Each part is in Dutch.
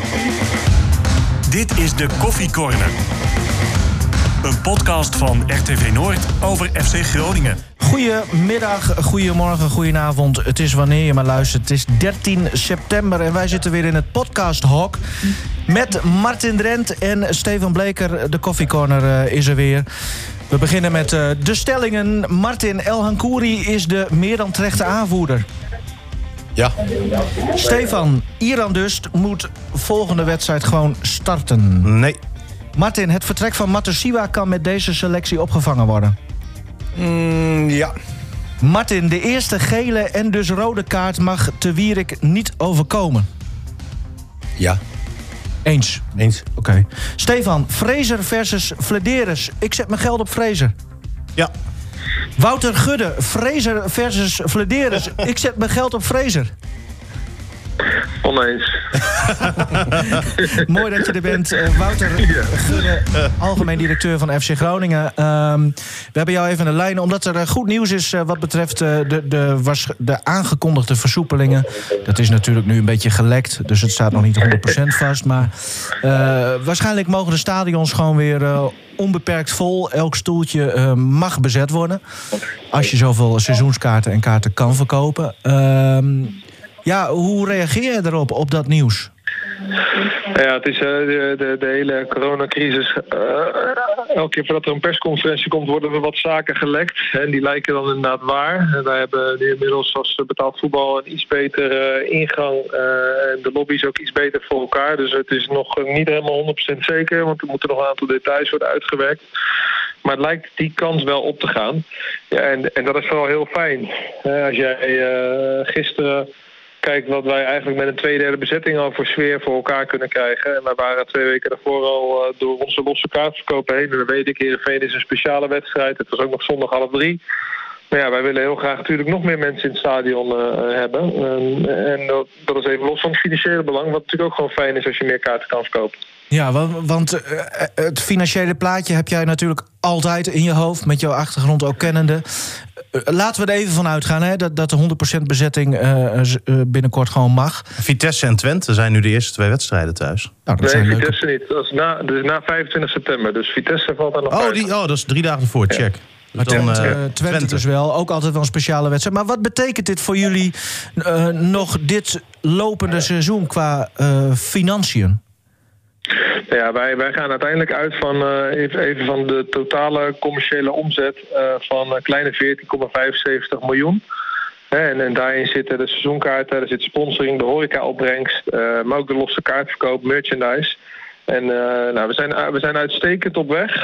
Dit is de Koffie Corner. Een podcast van RTV Noord over FC Groningen. Goedemiddag, goedemorgen, goedenavond. Het is wanneer je maar luistert. Het is 13 september en wij zitten weer in het podcasthok met Martin Drent en Stefan Bleker. De Koffie Corner is er weer. We beginnen met de stellingen. Martin, El Hankouri is de meer dan terechte aanvoerder. Ja. Stefan, Iran dus moet volgende wedstrijd gewoon starten. Nee. Martin, het vertrek van Matusiwa kan met deze selectie opgevangen worden. Ja. Martin, de eerste gele en dus rode kaart mag Te Wierik niet overkomen. Ja. Eens. Oké. Stefan, Fraser versus Flederis. Ik zet mijn geld op Fraser. Ja. Wouter Gudde, Fraser versus Flederis. Ik zet mijn geld op Fraser. Oneens. Mooi dat je er bent. Wouter Gudde, algemeen directeur van FC Groningen. We hebben jou even in de lijn, omdat er goed nieuws is wat betreft de aangekondigde versoepelingen. Dat is natuurlijk nu een beetje gelekt, dus het staat nog niet 100% vast. Maar waarschijnlijk mogen de stadions gewoon weer onbeperkt vol. Elk stoeltje mag bezet worden. Als je zoveel seizoenskaarten en kaarten kan verkopen. Ja, hoe reageer je erop, op dat nieuws? Ja, het is de hele coronacrisis. Elke keer voordat er een persconferentie komt, worden er wat zaken gelekt. En die lijken dan inderdaad waar. En wij hebben nu inmiddels als betaald voetbal een iets betere ingang. En de lobby is ook iets beter voor elkaar. Dus het is nog niet helemaal 100% zeker. Want er moeten nog een aantal details worden uitgewerkt. Maar het lijkt die kans wel op te gaan. Ja, en dat is vooral heel fijn. Als jij gisteren... Kijk, wat wij eigenlijk met een 2/3 bezetting al voor sfeer voor elkaar kunnen krijgen. En wij waren 2 weken daarvoor al door onze losse kaartverkopen heen. En dan weet ik, Heerenveen is een speciale wedstrijd. Het was ook nog zondag 2:30. Maar ja, wij willen heel graag natuurlijk nog meer mensen in het stadion hebben. En dat is even los van het financiële belang. Wat natuurlijk ook gewoon fijn is als je meer kaarten kan verkopen. Ja, want het financiële plaatje heb jij natuurlijk altijd in je hoofd, met jouw achtergrond ook kennende. Laten we er even van uitgaan, hè, dat de 100% bezetting binnenkort gewoon mag. Vitesse en Twente zijn nu de eerste 2 wedstrijden thuis. Nou, dat nee, zijn Vitesse niet. Dat is na 25 september. Dus Vitesse valt daar nog uit. Dat is 3 dagen ervoor, check. Maar Twente dus wel, ook altijd wel een speciale wedstrijd. Maar wat betekent dit voor jullie nog dit lopende seizoen qua financiën? Ja, wij gaan uiteindelijk uit van even van de totale commerciële omzet van een kleine 14,75 miljoen. En daarin zitten de seizoenkaarten, er zit sponsoring, de horecaopbrengst, maar ook de losse kaartverkoop, merchandise. En we zijn uitstekend op weg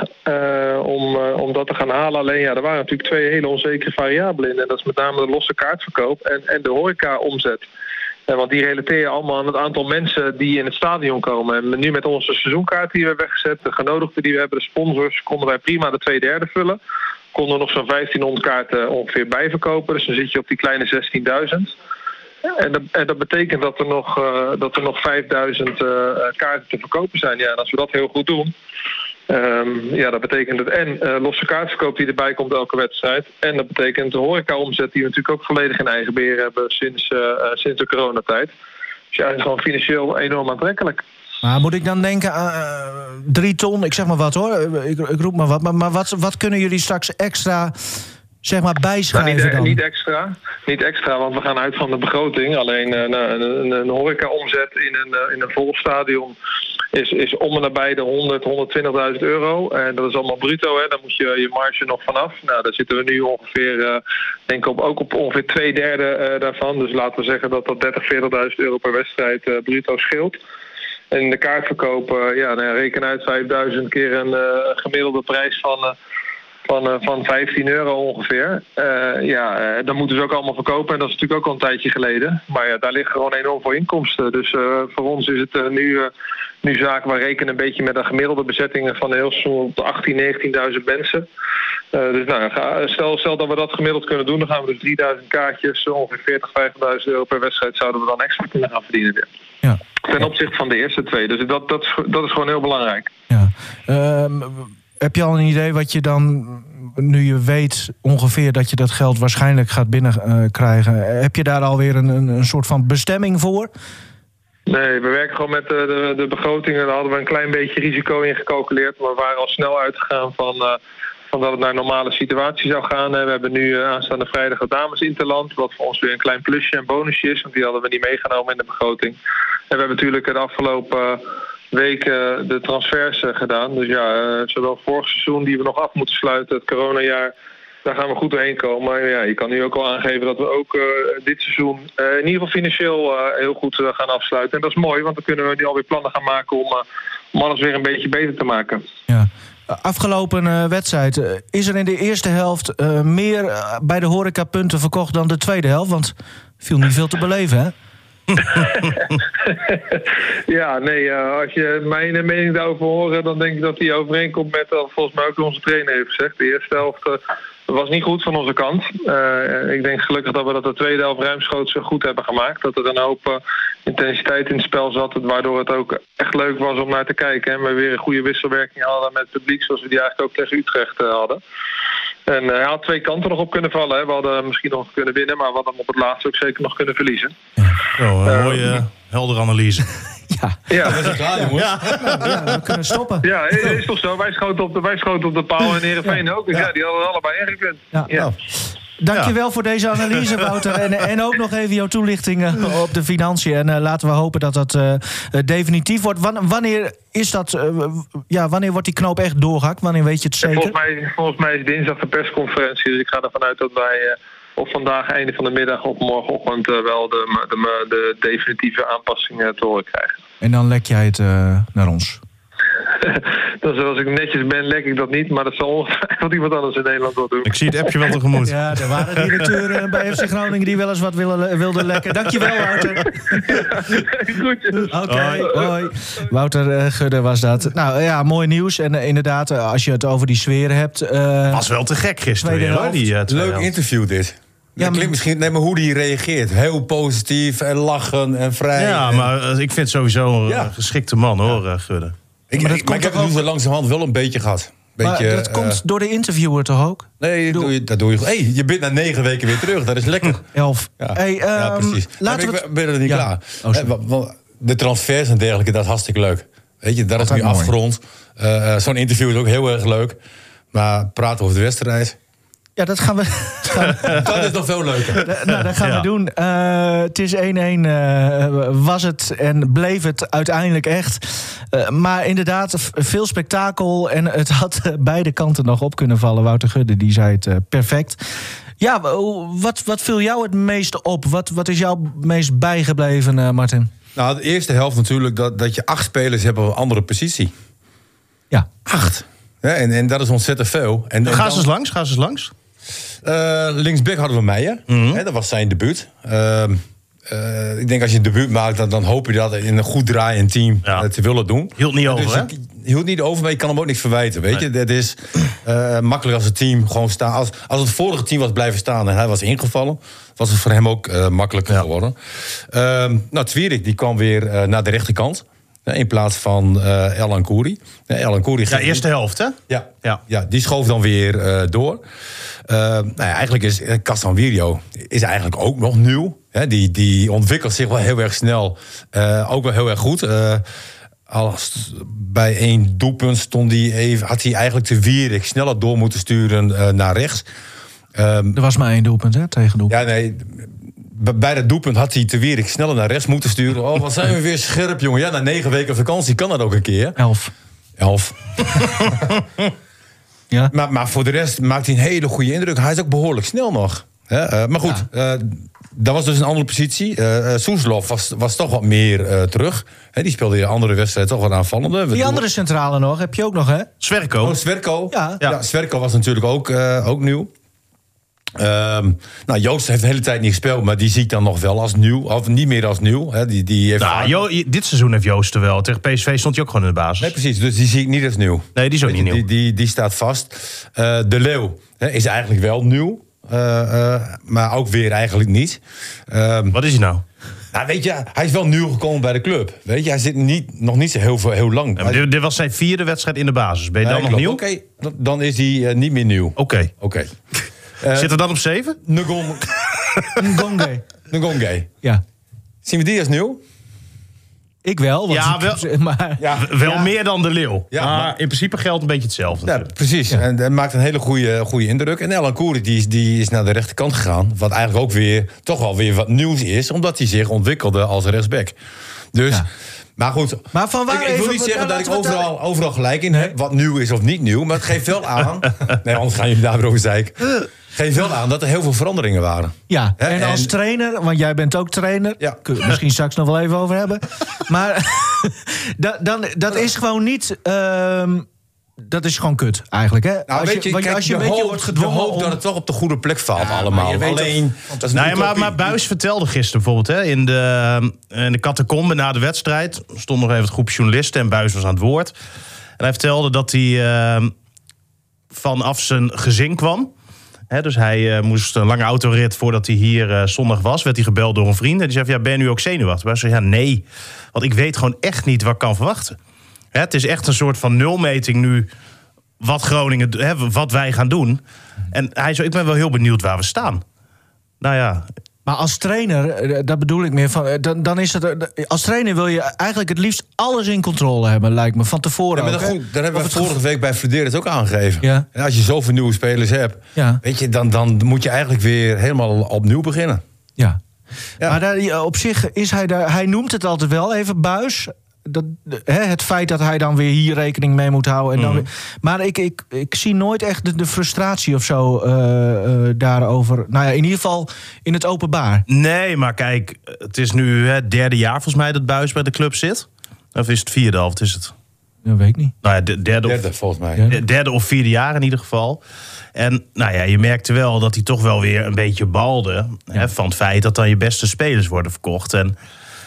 om dat te gaan halen. Alleen ja, er waren natuurlijk 2 hele onzekere variabelen in. En dat is met name de losse kaartverkoop en de horecaomzet. Want die relateer je allemaal aan het aantal mensen die in het stadion komen. En nu met onze seizoenkaart die we hebben weggezet, de genodigden die we hebben, de sponsors, konden wij prima de 2/3 vullen. Konden nog zo'n 1500 kaarten ongeveer bijverkopen. Dus dan zit je op die kleine 16.000. En dat betekent dat er nog 5000 kaarten te verkopen zijn. Ja, en als we dat heel goed doen... dat betekent het en losse kaartverkoop die erbij komt elke wedstrijd. En dat betekent de horecaomzet die we natuurlijk ook volledig in eigen beheer hebben sinds de coronatijd. Dus ja, het is gewoon financieel enorm aantrekkelijk. Maar moet ik dan denken aan 3 ton, ik zeg maar wat hoor, ik roep maar wat. Maar wat kunnen jullie straks extra... zeg maar bijschrijven dan? Niet extra, want we gaan uit van de begroting. Alleen een horecaomzet in een vol stadion is om en nabij de 100.000, 120.000 €. En dat is allemaal bruto, hè. Daar moet je marge nog vanaf. Nou, daar zitten we nu ongeveer, denk ik, ook op ongeveer 2/3 daarvan. Dus laten we zeggen dat 30.000, 40.000 € per wedstrijd bruto scheelt. En in de kaartverkoop, reken uit 5.000 keer een gemiddelde prijs van 15 € ongeveer. Dan moeten ze ook allemaal verkopen. En dat is natuurlijk ook al een tijdje geleden. Maar ja, daar liggen gewoon enorm veel inkomsten. Dus voor ons is het nu zaken. We rekenen een beetje met een gemiddelde bezetting van heel seizoen op de 18.000, 19.000 mensen. Stel dat we dat gemiddeld kunnen doen, dan gaan we dus 3000 kaartjes, ongeveer 40.000, 50.000 € per wedstrijd zouden we dan extra kunnen gaan verdienen weer. Ja. Ten opzichte van de eerste 2. Dus dat is gewoon heel belangrijk. Ja. Heb je al een idee wat je dan, nu je weet ongeveer dat je dat geld waarschijnlijk gaat binnenkrijgen, heb je daar alweer een soort van bestemming voor? Nee, we werken gewoon met de begrotingen. Daar hadden we een klein beetje risico in gecalculeerd. Maar we waren al snel uitgegaan van dat het naar een normale situatie zou gaan. We hebben nu aanstaande vrijdag het dames Interland. Wat voor ons weer een klein plusje en bonusje is. Want die hadden we niet meegenomen in de begroting. En we hebben natuurlijk de afgelopen weken de transfers gedaan. Dus ja, zowel vorig seizoen die we nog af moeten sluiten, het coronajaar. Daar gaan we goed doorheen komen. Maar ja, je kan nu ook al aangeven dat we ook dit seizoen in ieder geval financieel heel goed gaan afsluiten. En dat is mooi, want dan kunnen we nu alweer plannen gaan maken om alles weer een beetje beter te maken. Ja. Afgelopen wedstrijd, is er in de eerste helft meer bij de horeca punten verkocht dan de tweede helft? Want viel niet veel te beleven, hè? Ja, nee, als je mijn mening daarover hoort, dan denk ik dat die overeenkomt met wat volgens mij ook onze trainer heeft gezegd. De eerste helft was niet goed van onze kant. Ik denk gelukkig dat we dat de tweede helft ruimschoots goed hebben gemaakt. Dat er een hoop intensiteit in het spel zat, waardoor het ook echt leuk was om naar te kijken. En we weer een goede wisselwerking hadden met het publiek, zoals we die eigenlijk ook tegen Utrecht hadden. En hij had 2 kanten nog op kunnen vallen. Hè. We hadden misschien nog kunnen winnen, maar we hadden hem op het laatste ook zeker nog kunnen verliezen. Een mooie, heldere analyse. Ja, we zijn klaar, jongens. Ja, we kunnen stoppen. Ja, is toch zo. Wij schoten op de paal en Heerenveen ook. Dus ja, die hadden allebei ingekund. Ja. Dankjewel voor deze analyse, Wouter. En ook nog even jouw toelichting op de financiën. En laten we hopen dat dat definitief wordt. Wanneer is dat? Wanneer wordt die knoop echt doorgehakt? Wanneer weet je het zeker? Volgens mij is dinsdag de persconferentie. Dus ik ga ervan uit dat wij of vandaag, einde van de middag of morgenochtend wel de definitieve aanpassingen te horen krijgen. En dan lek jij het naar ons? Dus als ik netjes ben, lek ik dat niet. Maar dat zal ongetwijfeld iemand anders in Nederland wel doen. Ik zie het appje wel tegemoet. Ja, er waren directeuren bij FC Groningen die wel eens wat wilden lekken. Dankjewel, Wouter. Groetjes. Oké, hoi. Wouter Gudde was dat. Nou ja, mooi nieuws. En inderdaad, als je het over die sfeer hebt... was wel te gek gisteren weer, hoor. Leuk interview dit. Ja, klinkt misschien net maar hoe die reageert. Heel positief en lachen en vrij. Ja, maar ik vind sowieso een geschikte man, hoor, Gudde. Ik heb het nu zo langzamerhand wel een beetje gehad. Maar dat komt door de interviewer toch ook? Nee, dat doe je. Hey, je bent na 9 weken weer terug. Dat is lekker. 11. Ja, hey, precies. Ik ben er niet klaar. De transfers en dergelijke, dat is hartstikke leuk. Weet je, dat is nu afgerond. Zo'n interview is ook heel erg leuk. Maar praten over de wedstrijd... Ja, dat gaan we... Dat is nog veel leuker. Dat gaan we doen. Het is 1-1 was het en bleef het uiteindelijk echt. Maar inderdaad, veel spektakel. En het had beide kanten nog op kunnen vallen. Wouter Gudde, die zei het perfect. Ja, wat viel jou het meest op? Wat is jou het meest bijgebleven, Martin? Nou, de eerste helft natuurlijk dat je 8 spelers hebt op een andere positie. Ja. 8. Ja, en dat is ontzettend veel. Ga ze eens langs. Linksback hadden we Meijer. Dat was zijn debuut. Ik denk als je een debuut maakt, dan hoop je dat in een goed draaiend team te willen doen. Hield niet over, hè? Hield niet over, maar je kan hem ook niks verwijten. Weet je, dat is makkelijk als het team gewoon staat. Als het vorige team was blijven staan en hij was ingevallen, was het voor hem ook makkelijker geworden. Twierik die kwam weer naar de rechterkant. In plaats van El Ankouri. El Ankouri eerste helft, hè? Ja, die schoof dan weer door. Eigenlijk is Casemiro is eigenlijk ook nog nieuw. Die ontwikkelt zich wel heel erg snel. Ook wel heel erg goed. Bij 1 doelpunt had hij eigenlijk de Wierik sneller door moeten sturen naar rechts. Er was maar 1 doelpunt, hè? Tegendoelpunt. Ja, nee... Bij dat doelpunt had hij te Wierik sneller naar rechts moeten sturen. Oh, wat zijn we weer scherp, jongen. Ja, na 9 weken vakantie kan dat ook een keer. 11. Ja. Maar voor de rest maakt hij een hele goede indruk. Hij is ook behoorlijk snel nog. Maar goed, dat was dus een andere positie. Soeslof was toch wat meer terug. Die speelde in de andere wedstrijd toch wat aanvallender. Die andere centrale nog, heb je ook nog, hè? Sverko. Sverko. Ja, Sverko was natuurlijk ook nieuw. Joost heeft de hele tijd niet gespeeld, maar die zie ik dan nog wel als nieuw. Of niet meer als nieuw. Die heeft dit seizoen heeft Joost er wel. Tegen PSV stond hij ook gewoon in de basis. Nee, precies. Dus die zie ik niet als nieuw. Nee, die is ook niet nieuw. Die staat vast. De Leeuw is eigenlijk wel nieuw. Maar ook weer eigenlijk niet. Wat is hij nou? Nou, weet je, hij is wel nieuw gekomen bij de club. Weet je, hij zit nog niet zo heel lang. Ja, maar dit was zijn 4e wedstrijd in de basis. Ben je dan nog nieuw? Oké, dan is hij niet meer nieuw. Oké. Zit er dan op 7? Ngonge. Ja. Zien we die als nieuw? Ik wel. Want Ja, wel meer dan de Leeuw. Ja, maar in principe geldt een beetje hetzelfde. Ja, precies. Ja. En dat maakt een hele goede indruk. En Elan Koeri die is naar de rechterkant gegaan. Wat eigenlijk ook toch wel weer wat nieuws is. Omdat hij zich ontwikkelde als rechtsback. Dus... Ja. Maar goed, maar van waar ik wil niet zeggen dat ik overal gelijk in heb. Wat nieuw is of niet nieuw. Maar het geeft wel aan... nee, anders gaan jullie daar weer over zeiken. Geeft wel aan dat er heel veel veranderingen waren. Ja, en als trainer, want jij bent ook trainer... Ja. Kun je misschien straks nog wel even over hebben. Maar dat is gewoon niet... dat is gewoon kut, eigenlijk. Hè? Nou, als je een beetje wordt gedwongen... Je hoopt dat het toch op de goede plek valt allemaal. Alleen... Maar Buijs vertelde gisteren bijvoorbeeld... Hè, in de catacombe na de wedstrijd... stond nog even het groep journalisten... en Buijs was aan het woord. En hij vertelde dat hij vanaf zijn gezin kwam. Dus hij moest een lange autorit voordat hij hier zondag was. Werd hij gebeld door een vriend. En die zei, ben je nu ook zenuwachtig? Hij zei, nee. Want ik weet gewoon echt niet wat ik kan verwachten. Het is echt een soort van nulmeting nu... wat Groningen, wat wij gaan doen. En hij zei, ik ben wel heel benieuwd waar we staan. Nou ja... Maar als trainer, dat bedoel ik meer van... Dan is het, als trainer wil je eigenlijk het liefst alles in controle hebben, lijkt me, van tevoren. Ja, maar daar hebben we vorige week bij Fleder het ook aangegeven. Ja. En als je zoveel nieuwe spelers hebt, weet je, dan moet je eigenlijk weer helemaal opnieuw beginnen. Ja. Maar daar, op zich is hij daar... Hij noemt het altijd wel even Buijs... het feit dat hij dan weer hier rekening mee moet houden. En dan maar ik zie nooit echt de frustratie of zo daarover. Nou ja, in ieder geval in het openbaar. Nee, maar kijk, het is nu het derde jaar volgens mij dat Buijs bij de club zit. Of is het vierde al? Wat is het? Dat weet ik niet. Nou ja, derde volgens mij. Derde of vierde jaar in ieder geval. En nou ja, je merkte wel dat hij toch wel weer een beetje balde. Hè, van het feit dat dan je beste spelers worden verkocht. En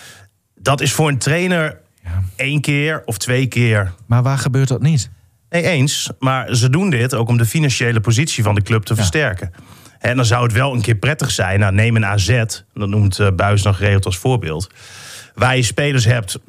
dat is voor een trainer... 1 keer of 2 keer. Maar waar gebeurt dat niet? Nee, eens. Maar ze doen dit ook om de financiële positie van de club te versterken. En dan zou het wel een keer prettig zijn. Nou, neem een AZ, dat noemt Buijs nog geregeld als voorbeeld. Waar je spelers hebt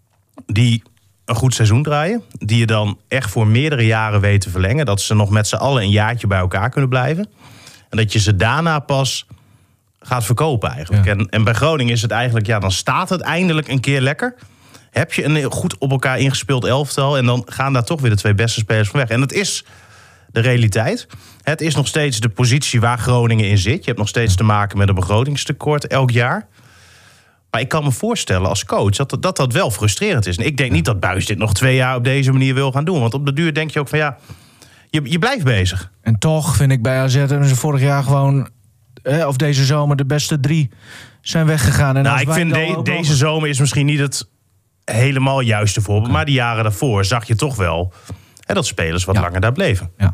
die een goed seizoen draaien. Die je dan echt voor meerdere jaren weet te verlengen. Dat ze nog met z'n allen een jaartje bij elkaar kunnen blijven. En dat je ze daarna pas gaat verkopen eigenlijk. Ja. En bij Groningen is het eigenlijk... dan staat het eindelijk een keer lekker... Heb je een goed op elkaar ingespeeld elftal... en dan gaan daar toch weer de 2 beste spelers van weg. En dat is de realiteit. Het is nog steeds de positie waar Groningen in zit. Je hebt nog steeds te maken met een begrotingstekort elk jaar. Maar ik kan me voorstellen als coach dat wel frustrerend is. En ik denk niet dat Buijs dit nog 2 jaar op deze manier wil gaan doen. Want op de duur denk je ook van je blijft bezig. En toch vind ik bij AZ hebben ze vorig jaar gewoon... of deze zomer de beste 3 zijn weggegaan. En ik vind deze zomer is misschien niet het... helemaal juiste voorbeeld. Maar die jaren daarvoor zag je toch wel... dat spelers wat langer daar bleven. Ja.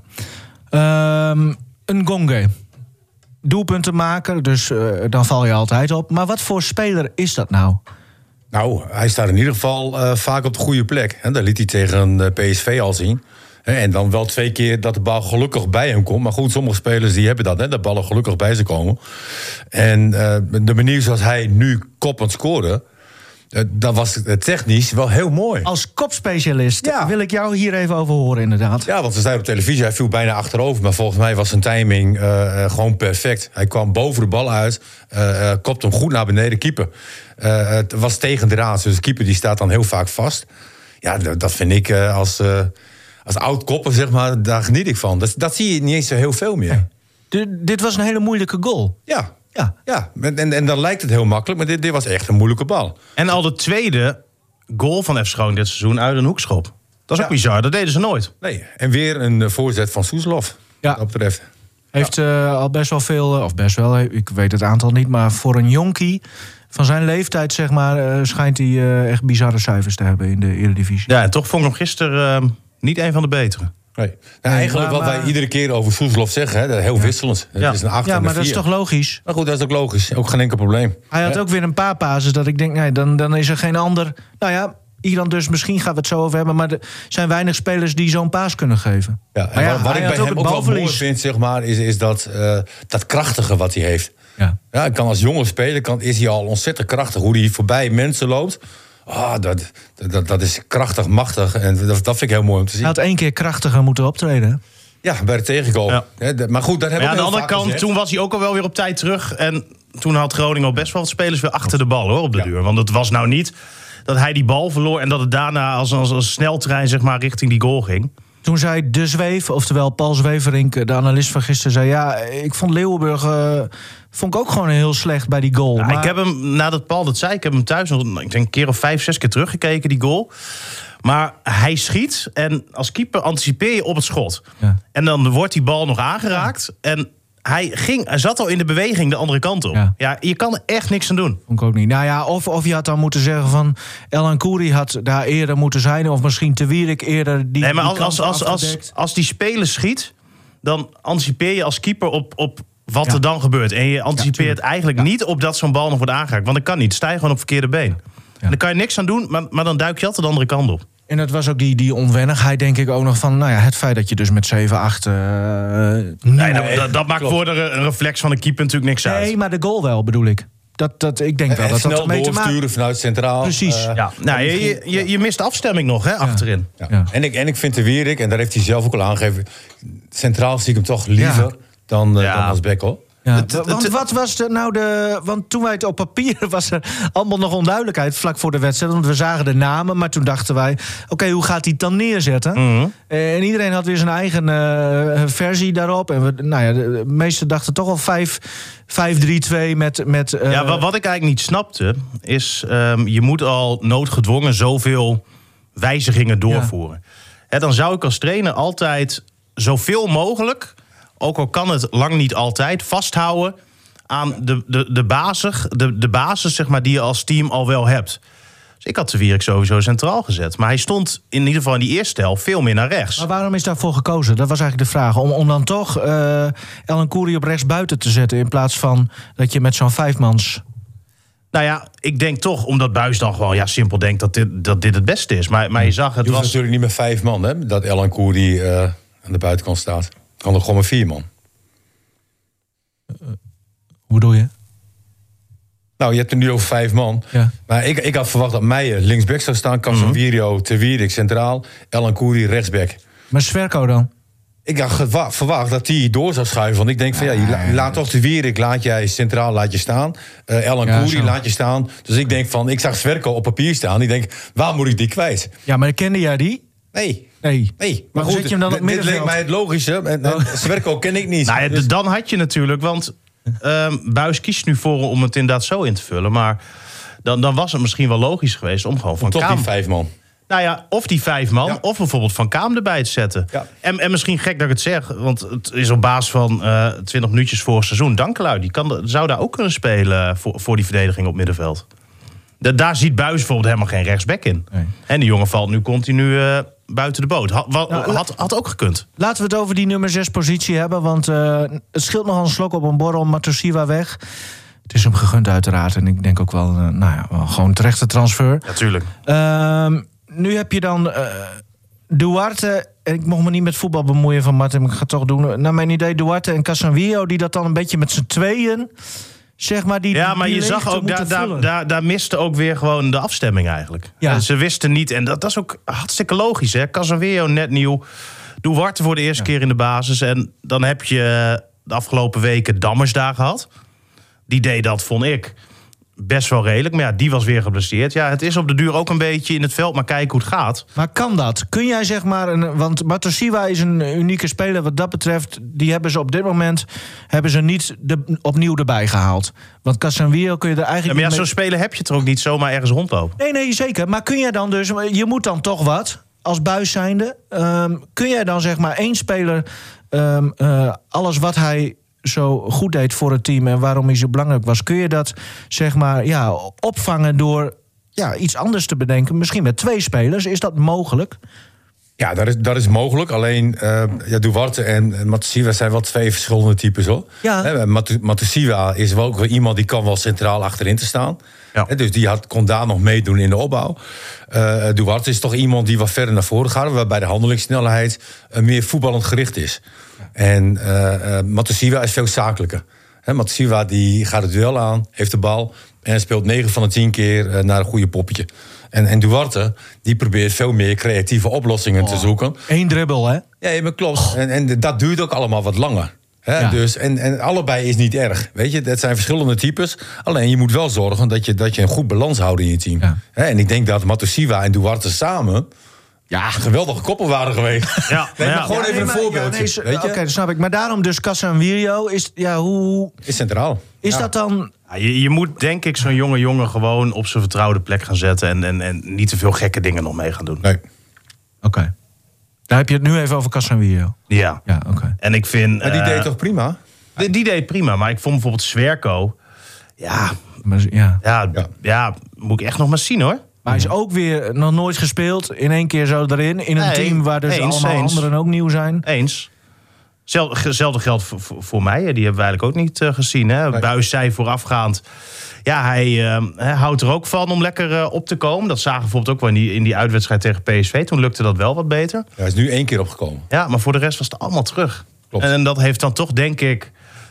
Een Gonge. Doelpunten maken, dus dan val je altijd op. Maar wat voor speler is dat nou? Nou, hij staat in ieder geval vaak op de goede plek. Dat liet hij tegen PSV al zien. En dan wel 2 keer dat de bal gelukkig bij hem komt. Maar goed, sommige spelers die hebben dat, de ballen gelukkig bij ze komen. En de manier zoals hij nu koppend scoorde... dat was technisch wel heel mooi. Als kopspecialist wil ik jou hier even over horen, inderdaad. Ja, want we zeiden op televisie, hij viel bijna achterover. Maar volgens mij was zijn timing gewoon perfect. Hij kwam boven de bal uit, kopte hem goed naar beneden, keeper. Het was tegen de raad, dus de keeper die staat dan heel vaak vast. Ja, dat vind ik als oud-kopper, zeg maar, daar geniet ik van. Dat zie je niet eens zo heel veel meer. Dit was een hele moeilijke goal. Ja. En dan lijkt het heel makkelijk, maar dit was echt een moeilijke bal. En al de tweede goal van FC Groningen dit seizoen uit een hoekschop. Dat is ook bizar, dat deden ze nooit. Nee, en weer een voorzet van Soeslof, wat dat betreft. Heeft al best wel veel, ik weet het aantal niet... maar voor een jonkie van zijn leeftijd, zeg maar... schijnt hij echt bizarre cijfers te hebben in de Eredivisie. Ja, en toch vond ik hem gisteren niet een van de betere. Nee. Eigenlijk wat wij iedere keer over Soeslof zeggen, heel wisselend. Het is een 8 en maar een 4. dat is toch logisch? Maar goed, dat is ook logisch. Ook geen enkel probleem. Hij had ook weer een paar pases dat ik denk, nee, dan is er geen ander... Nou ja, Iran dus, misschien gaan we het zo over hebben... maar er zijn weinig spelers die zo'n paas kunnen geven. Ja, en wat ik bij hem ook wel mooi vind, zeg maar, is dat krachtige wat hij heeft. Ja, hij kan als jonge speler is hij al ontzettend krachtig. Hoe hij voorbij mensen loopt... dat is krachtig, machtig. En dat vind ik heel mooi om te zien. Hij had 1 keer krachtiger moeten optreden. Ja, bij de tegengoal. Ja. Maar goed, dat hebben we aan de andere kant, gezegd. Toen was hij ook al wel weer op tijd terug. En toen had Groningen al best wel wat spelers weer achter de bal, hoor, op de duur. Want het was nou niet dat hij die bal verloor en dat het daarna als een sneltrein zeg maar richting die goal ging. Toen zei De Zweef, oftewel Paul Zweverink, de analist van gisteren, zei ja, ik vond Leeuwenburg vond ik ook gewoon heel slecht bij die goal. Ja, maar ik heb hem, nadat Paul dat zei, ik heb hem thuis nog, ik denk een keer of 5, 6 keer teruggekeken, die goal. Maar hij schiet en als keeper anticipeer je op het schot. Ja. En dan wordt die bal nog aangeraakt. En hij zat al in de beweging de andere kant op. Ja, je kan er echt niks aan doen. Vond ik ook niet. Nou ja, of je had dan moeten zeggen van El Ancoury had daar eerder moeten zijn, of misschien Te Wierik eerder die. Nee, maar die als die speler schiet, dan anticipeer je als keeper op wat er dan gebeurt. En je anticipeert eigenlijk niet op dat zo'n bal nog wordt aangeraakt. Want dat kan niet. Sta je gewoon op verkeerde been. En dan kan je niks aan doen, maar dan duik je altijd de andere kant op. En het was ook die onwennigheid, denk ik ook nog van, nou ja, het feit dat je dus met 7-8... dat maakt voor een reflex van de keeper natuurlijk niks uit. Nee, maar de goal wel, bedoel ik. Ik denk wel dat snel dat mee te maken... doorsturen vanuit centraal. Precies. Je mist afstemming nog, hè, achterin. Ja. En ik vind De Wierik, en daar heeft hij zelf ook al aangegeven, centraal zie ik hem toch liever dan als back, hoor. Ja, want wat was er nou want toen wij het op papier was er allemaal nog onduidelijkheid vlak voor de wedstrijd. Want we zagen de namen, maar toen dachten wij, oké, hoe gaat hij het dan neerzetten? Mm-hmm. En iedereen had weer zijn eigen versie daarop. En de meesten dachten toch al 5-3-2 met wat ik eigenlijk niet snapte, is je moet al noodgedwongen zoveel wijzigingen doorvoeren. Ja, dan zou ik als trainer altijd zoveel mogelijk, ook al kan het lang niet altijd, vasthouden aan de basis zeg maar, die je als team al wel hebt. Dus ik had De Wierik sowieso centraal gezet. Maar hij stond in ieder geval in die eerste helft veel meer naar rechts. Maar waarom is daarvoor gekozen? Dat was eigenlijk de vraag. Om dan toch El Ancoury op rechts buiten te zetten, in plaats van dat je met zo'n 5-mans... Nou ja, ik denk toch, omdat Buijs dan gewoon simpel denkt dat dit het beste is. Maar je zag, het was natuurlijk niet met 5 man, hè, dat El Ancoury aan de buitenkant staat. Kan er gewoon met 4 man. Hoe doe je? Nou, je hebt het nu over 5 man. Ja. Maar ik had verwacht dat Meijer linksback zou staan. Casemiro, Te Wierik centraal. El Ancoury rechtsback. Maar Sverko dan? Ik had verwacht dat hij door zou schuiven. Want ik denk van je laat toch Te Wierik, laat jij centraal laat je staan. El Ancoury laat je staan. Dus ik denk van, ik zag Sverko op papier staan. Ik denk, waar moet ik die kwijt? Ja, maar kende jij die? Nee. Maar goed, zet je hem dan op dit leek mij het logische. En Sverko ken ik niet. Nou ja, dan had je natuurlijk, want Buijs kiest nu voor om het inderdaad zo in te vullen. Maar dan was het misschien wel logisch geweest om gewoon Van Kaam... die 5 man. Nou ja, of die 5 man, of bijvoorbeeld Van Kaam erbij te zetten. Ja. En misschien gek dat ik het zeg, want het is op basis van 20 minuutjes voor het seizoen. Dankelui, zou daar ook kunnen spelen voor die verdediging op middenveld. Daar ziet Buijs bijvoorbeeld helemaal geen rechtsback in. Nee. En die jongen valt nu continu buiten de boot. Had ook gekund. Laten we het over die nummer 6 positie hebben, want het scheelt nogal een slok op een borrel. Matosiwa weg. Het is hem gegund uiteraard. En ik denk ook wel, wel gewoon terechte transfer. Natuurlijk. Nu heb je dan Duarte. Ik mocht me niet met voetbal bemoeien van Martin, maar ik ga het toch doen. Naar mijn idee Duarte en Casemiro, die dat dan een beetje met z'n tweeën, zeg maar, maar je zag ook, daar miste ook weer gewoon de afstemming eigenlijk. Ja. Ze wisten niet, en dat is ook hartstikke logisch, hè. Casemiro net nieuw, Duarte voor de eerste keer in de basis. En dan heb je de afgelopen weken Dammers daar gehad. Die deed dat, vond ik, best wel redelijk. Maar die was weer geblesseerd. Ja, het is op de duur ook een beetje in het veld, maar kijken hoe het gaat. Maar kan dat? Kun jij zeg maar... want Matosiwa is een unieke speler wat dat betreft. Die hebben ze op dit moment niet opnieuw erbij gehaald. Want Casemiro kun je er eigenlijk... Ja, maar zo'n speler heb je er ook niet zomaar ergens rondlopen. Nee, zeker. Maar kun jij dan dus... Je moet dan toch wat, als Buijs zijnde. Kun jij dan zeg maar één speler... alles wat hij zo goed deed voor het team en waarom hij zo belangrijk was, kun je dat zeg maar opvangen door iets anders te bedenken? Misschien met 2 spelers. Is dat mogelijk? Ja, dat is mogelijk. Alleen Duarte en Matosiwa zijn wel 2 verschillende types, hoor. Ja. Matosiwa is wel ook iemand die kan wel centraal achterin te staan. Ja. Dus die kon daar nog meedoen in de opbouw. Duarte is toch iemand die wat verder naar voren gaat, waarbij de handelingssnelheid meer voetballend gericht is. En Matosiwa is veel zakelijker. Matosiwa die gaat het duel aan, heeft de bal en speelt 9 van de 10 keer naar een goede poppetje. En Duarte, die probeert veel meer creatieve oplossingen te zoeken. 1 dribbel, hè? Ja, maar klopt. En dat duurt ook allemaal wat langer. Hè? Ja. Dus, en allebei is niet erg. Weet je, het zijn verschillende types. Alleen je moet wel zorgen dat je een goed balans houdt in je team. Ja. Hè? En ik denk dat Matosiwa en Duarte samen een geweldige koppel waren geweest. Ja, Nee, maar gewoon even een voorbeeldje. weet je? Oké, dat snap ik. Maar daarom dus Casemiro hoe Is centraal. is dat dan? Ja, je moet denk ik zo'n jongen gewoon op zijn vertrouwde plek gaan zetten... en niet te veel gekke dingen nog mee gaan doen. Nee. Oké. Daar heb je het nu even over Casemiro. Ja. Ja, oké. En ik vind... Maar die deed toch prima? Die deed prima, maar ik vond bijvoorbeeld Zwerko... Ja, moet ik echt nog maar zien, hoor. Maar hij is ook weer nog nooit gespeeld. In één keer zo erin. In een Nee, team waar dus allemaal anderen ook nieuw zijn. Eens. Hetzelfde geldt voor mij. Die hebben we eigenlijk ook niet gezien. Hè? Nee. Buijs zei voorafgaand... Ja, hij houdt er ook van om lekker op te komen. Dat zagen we bijvoorbeeld ook wel in die uitwedstrijd tegen PSV. Toen lukte dat wel wat beter. Ja, hij is nu 1 keer opgekomen. Ja, maar voor de rest was het allemaal terug. Klopt. En dat heeft dan toch, denk ik...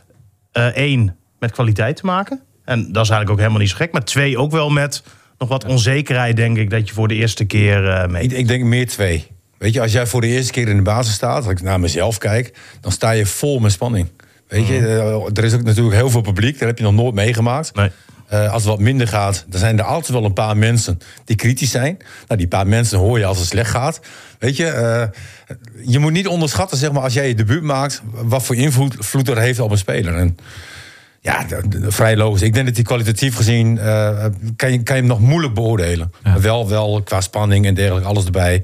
1, met kwaliteit te maken. En dat is eigenlijk ook helemaal niet zo gek. Maar 2, ook wel met nog wat onzekerheid, denk ik... dat je voor de eerste keer mee... Ik denk meer 2. Weet je, als jij voor de eerste keer in de basis staat... als ik naar mezelf kijk, dan sta je vol met spanning. Weet je, er is ook natuurlijk heel veel publiek. Dat heb je nog nooit meegemaakt. Nee. Als het wat minder gaat, dan zijn er altijd wel een paar mensen die kritisch zijn. Nou, die paar mensen hoor je als het slecht gaat. Weet je, je moet niet onderschatten, zeg maar, als jij je debuut maakt... wat voor invloed dat heeft op een speler. En ja, vrij logisch. Ik denk dat die kwalitatief gezien... kan je hem nog moeilijk beoordelen. Ja. Maar wel qua spanning en dergelijke, alles erbij.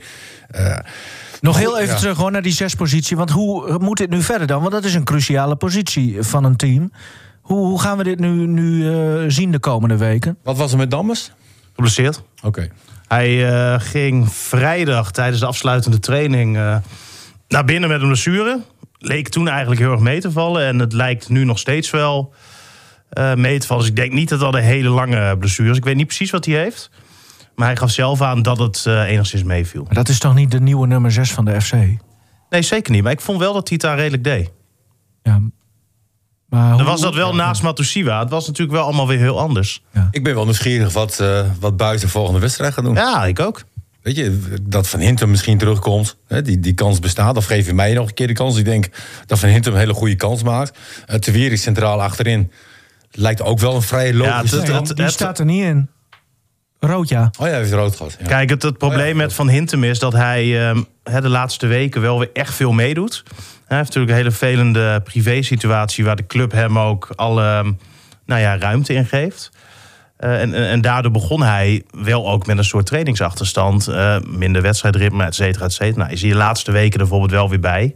Nog heel even terug hoor, naar die 6-positie. Want hoe moet dit nu verder dan? Want dat is een cruciale positie van een team. Hoe gaan we dit nu zien de komende weken? Wat was er met Dammers? Geblesseerd. Oké. Hij ging vrijdag tijdens de afsluitende training naar binnen met een blessure. Leek toen eigenlijk heel erg mee te vallen. En het lijkt nu nog steeds wel mee te vallen. Dus ik denk niet dat dat een hele lange blessure is. Ik weet niet precies wat hij heeft. Maar hij gaf zelf aan dat het enigszins meeviel. Maar dat is toch niet de nieuwe nummer 6 van de FC? Nee, zeker niet. Maar ik vond wel dat hij het daar redelijk deed. Ja. Maar Dan was dat wel naast Matosiwa. Het was natuurlijk wel allemaal weer heel anders. Ik ben wel nieuwsgierig wat Buijs de volgende wedstrijd gaat doen. Ja, ik ook. Weet je, dat Van Hintem misschien terugkomt. Hè, die kans bestaat. Of geef je mij nog een keer de kans. Ik denk dat Van Hintem een hele goede kans maakt. Te Wierik centraal achterin. Lijkt ook wel een vrij logische... die staat er niet in. Rood, ja. Oh ja, hij heeft rood gehad. Ja. Kijk, het probleem met Van Hintem is dat hij de laatste weken wel weer echt veel meedoet. Hij heeft natuurlijk een hele vervelende privésituatie waar de club hem ook alle ruimte in geeft. En daardoor begon hij wel ook met een soort trainingsachterstand. Minder wedstrijdritme, et cetera, et cetera. Nou, je ziet de laatste weken er bijvoorbeeld wel weer bij.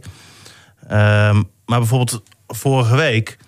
Maar bijvoorbeeld vorige week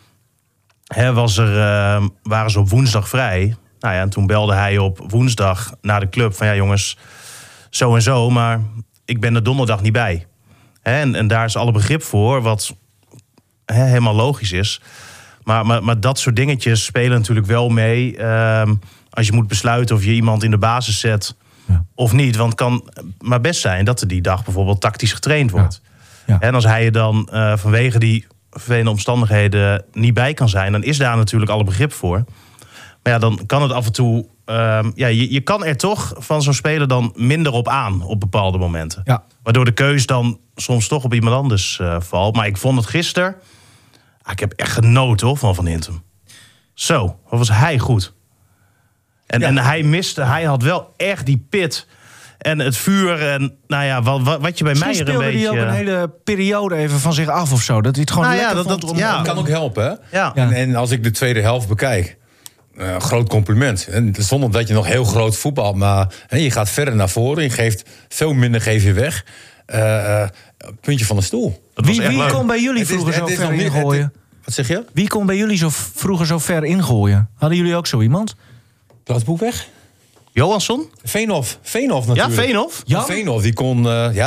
waren ze op woensdag vrij. Nou ja, en toen belde hij op woensdag naar de club van... ja jongens, zo en zo, maar ik ben er donderdag niet bij. En daar is alle begrip voor, wat helemaal logisch is. Maar dat soort dingetjes spelen natuurlijk wel mee... als je moet besluiten of je iemand in de basis zet of niet. Want het kan maar best zijn dat er die dag bijvoorbeeld tactisch getraind wordt. Ja. En als hij er dan vanwege die vervelende omstandigheden niet bij kan zijn... dan is daar natuurlijk alle begrip voor... Maar ja, dan kan het af en toe... je kan er toch van zo'n speler dan minder op aan op bepaalde momenten. Ja. Waardoor de keus dan soms toch op iemand anders valt. Maar ik vond het gisteren... ik heb echt genoten hoor, van Hintem. Zo, wat was hij goed. En hij had wel echt die pit... en het vuur en wat je bij mij er een beetje... speelde hij ook een hele periode even van zich af of zo. Dat hij het gewoon lekker vond. Dat kan ook helpen, hè? Ja. En als ik de tweede helft bekijk... groot compliment. En zonder dat je nog heel groot voetbalt, maar je gaat verder naar voren. Je geeft veel minder geef je weg. Puntje van de stoel. Wie kon bij jullie vroeger zo ver ingooien? Wat zeg je? Wie kon bij jullie vroeger zo ver ingooien? Hadden jullie ook zo iemand? Klaas Boekweg? Johansson? Veenhoff natuurlijk. Ja, Veenhoff? Jan? Veenhoff, die kon...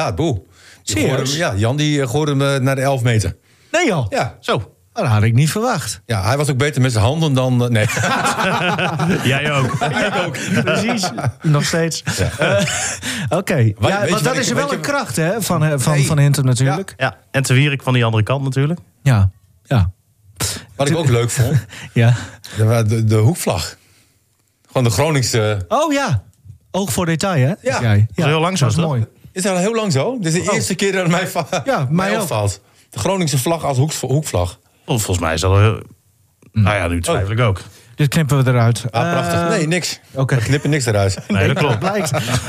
Jan die gooide hem naar de 11 meter. Nee joh? Ja. Zo. Dat had ik niet verwacht. Ja, hij was ook beter met zijn handen dan... nee. Jij ook. Ik ook. Precies. Nog steeds. Ja. Oké. Ja, want dat is wel een kracht hè, van Hintem natuurlijk. Ja. En Te Wierik van die andere kant natuurlijk. Ja. Wat ik ook leuk vond... ja. De hoekvlag. Gewoon de Groningse... Oh ja. Oog voor detail, hè? Ja. Jij. Dat is heel lang zo, dat is toch? mooi. Is dat al heel lang zo? Dit is de eerste keer dat mij mij opvalt. De Groningse vlag als hoekvlag. Volgens mij is dat... Nou ja, nu twijfel ik ook. Dit knippen we eruit. Prachtig. Nee, niks. Oké. We knippen niks eruit. Nee, dat klopt. Blijkt.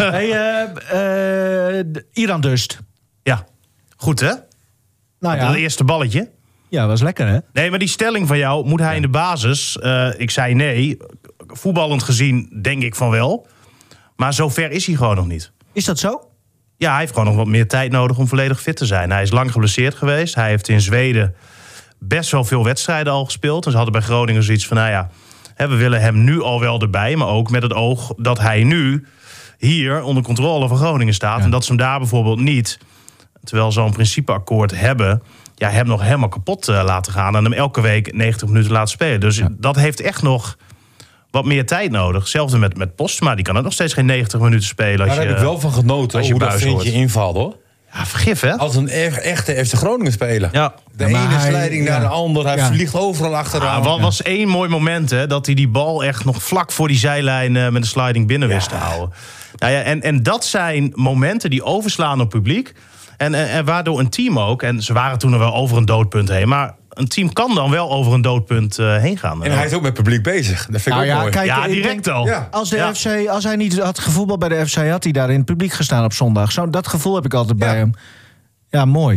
Iran dus. Ja, goed hè? Nou Dat ja, eerste balletje. ja, was lekker hè? Nee, maar die stelling van jou, moet hij in de basis? Ik zei nee. Voetballend gezien denk ik van wel. Maar zover is hij gewoon nog niet. Is dat zo? Ja, hij heeft gewoon nog wat meer tijd nodig om volledig fit te zijn. Hij is lang geblesseerd geweest. Hij heeft in Zweden best wel veel wedstrijden al gespeeld. En ze hadden bij Groningen zoiets van, nou ja, we willen hem nu al wel erbij. Maar ook met het oog dat hij nu hier onder controle van Groningen staat. Ja. En dat ze hem daar bijvoorbeeld niet, terwijl ze al een principeakkoord hebben, ja, hem nog helemaal kapot laten gaan. En hem elke week 90 minuten laten spelen. Dus dat heeft echt nog wat meer tijd nodig. Hetzelfde met Postma, die kan ook nog steeds geen 90 minuten spelen. Daar heb ik wel van genoten, als je hoe dat Buijs ventje hoort. invalt, hoor. Ja, vergif, hè? Als een echte FC Groningen speler. Ja. De maar ene hij- slijding naar de ander. Hij Ja. vliegt overal achteraan. Ja, was één mooi moment, hè, dat hij die bal echt nog vlak voor die zijlijn met een sliding binnen wist te houden. Nou ja, en dat zijn momenten die overslaan op publiek. En waardoor een team ook, en ze waren toen nog wel over een doodpunt heen, maar een team kan dan wel over een doodpunt heen gaan. En hij is ook met publiek bezig. Dat vind ik Nou ook ja, mooi. kijk, ja, ik direct denk- al. Ja. Als hij niet had gevoetbald bij de FC, had hij daar in het publiek gestaan op zondag. Dat gevoel heb ik altijd bij hem. Ja, mooi.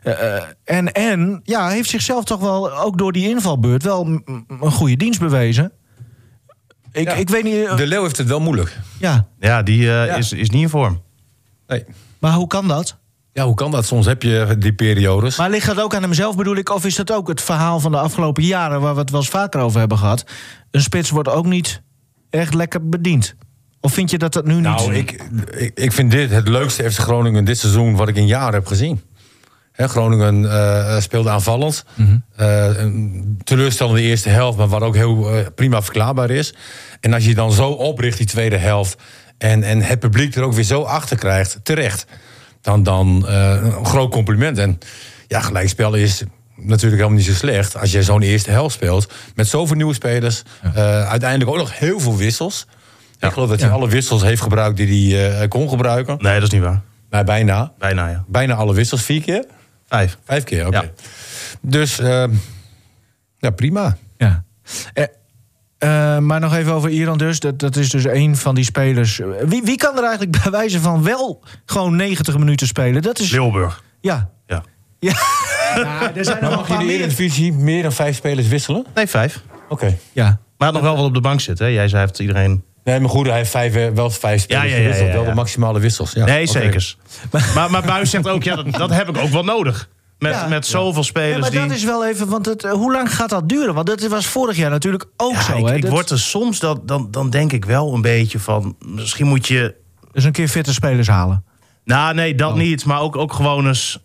En hij heeft zichzelf toch wel, ook door die invalbeurt, wel een goede dienst bewezen. Ik weet niet... De Leeuw heeft het wel moeilijk. Ja, die is niet in vorm. Nee. Maar hoe kan dat? Ja, hoe kan dat? Soms heb je die periodes. Maar ligt dat ook aan hemzelf, bedoel ik? Of is dat ook het verhaal van de afgelopen jaren, waar we het wel eens vaker over hebben gehad? Een spits wordt ook niet echt lekker bediend. Of vind je dat dat nu niet... Nou, ik vind dit het leukste FC Groningen dit seizoen wat ik in jaren heb gezien. Groningen speelde aanvallend. Een teleurstellende eerste helft, maar wat ook heel prima verklaarbaar is. En als je dan zo opricht die tweede helft en het publiek er ook weer zo achter krijgt, terecht, dan een groot compliment. En ja, gelijkspel is natuurlijk helemaal niet zo slecht als je zo'n eerste helft speelt met zoveel nieuwe spelers. Uiteindelijk ook nog heel veel wissels. Ik geloof dat hij alle wissels heeft gebruikt die hij kon gebruiken. Nee, dat is niet waar. Maar bijna. Bijna, ja. Bijna alle wissels, 4 keer? 5. 5 keer, oké. Ja. Dus, ja, prima. Ja. Maar nog even over Iran dus. Dat is dus een van die spelers. Wie kan er eigenlijk bij wijze van wel gewoon 90 minuten spelen? Dat is... Leeuwburg. Ja. Ja. Ja. Er zijn nog Maar een mag je paar in de meer. Eredivisie meer dan 5 spelers wisselen? Nee, 5. Oké. Ja. Maar hij had nog wel wat op de bank zitten, hè? Jij zei heeft iedereen... Nee, maar goed, hij heeft wel 5 spelers Ja, gewisseld. Wel ja. de maximale wissels. Ja. Nee, Oké. zeker. Maar Buijs zegt ook, ja, dat heb ik ook wel nodig. Met zoveel Ja, spelers maar die... dat is wel even, want hoe lang gaat dat duren? Want dat was vorig jaar natuurlijk ook Ja, zo. Hè? ik word er soms, dan denk ik wel een beetje van... Misschien moet je... Dus een keer fitte spelers halen. Nou, nee, dat niet. Maar ook gewoon eens...